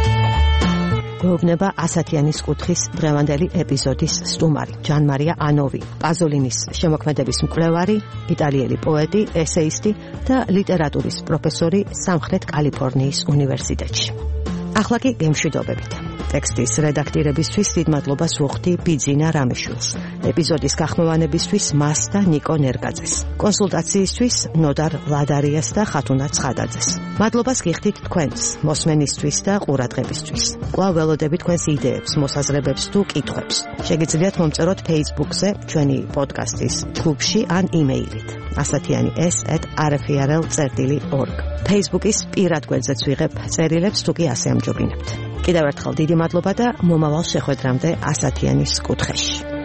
B: გვეუბნება ასათიანის კუთხის დღევანდელი ეპიზოდის სტუმარი ჯან-მარია ანოვი, პაზოლინის შემოქმედების მკვლევარი, იტალიელი პოეტი, ესეისტი და ლიტერატურის პროფესორი სამხრეთ კალიფორნიის უნივერსიტეტში. ახლა კი გემშვიდობებით. ტექსტის რედაქტირებისთვის დიდ მადლობას ვუხდი ბიძინა რამიშვილს, ეპიზოდის გახმოვანებისთვის მას და ნიკო ნერგაძეს, კონსულტაციისთვის ნოდარ ლადარიას და ხათუნა ცხადაძეს. მადლობას გიხდით თქვენს მოსმენისთვის და ყურადღებისთვის. კვლავ ველოდებით თქვენს იდეებს, მოსაზრებებს თუ კითხვებს. შეგიძლიათ მომწეროთ Facebook-ზე, ჩვენი პოდკასტის ჯგუფში ან იმეილით asatiani@rfrl.org. Facebook-ის პირად გვერდზეც ვიღებ წერილებს თუ კი ასე ამჯობინებთ. კიდევ ერთხელ დიდი მადლობა და მომავალ შეხვედრამდე ასათიანის კუთხეში.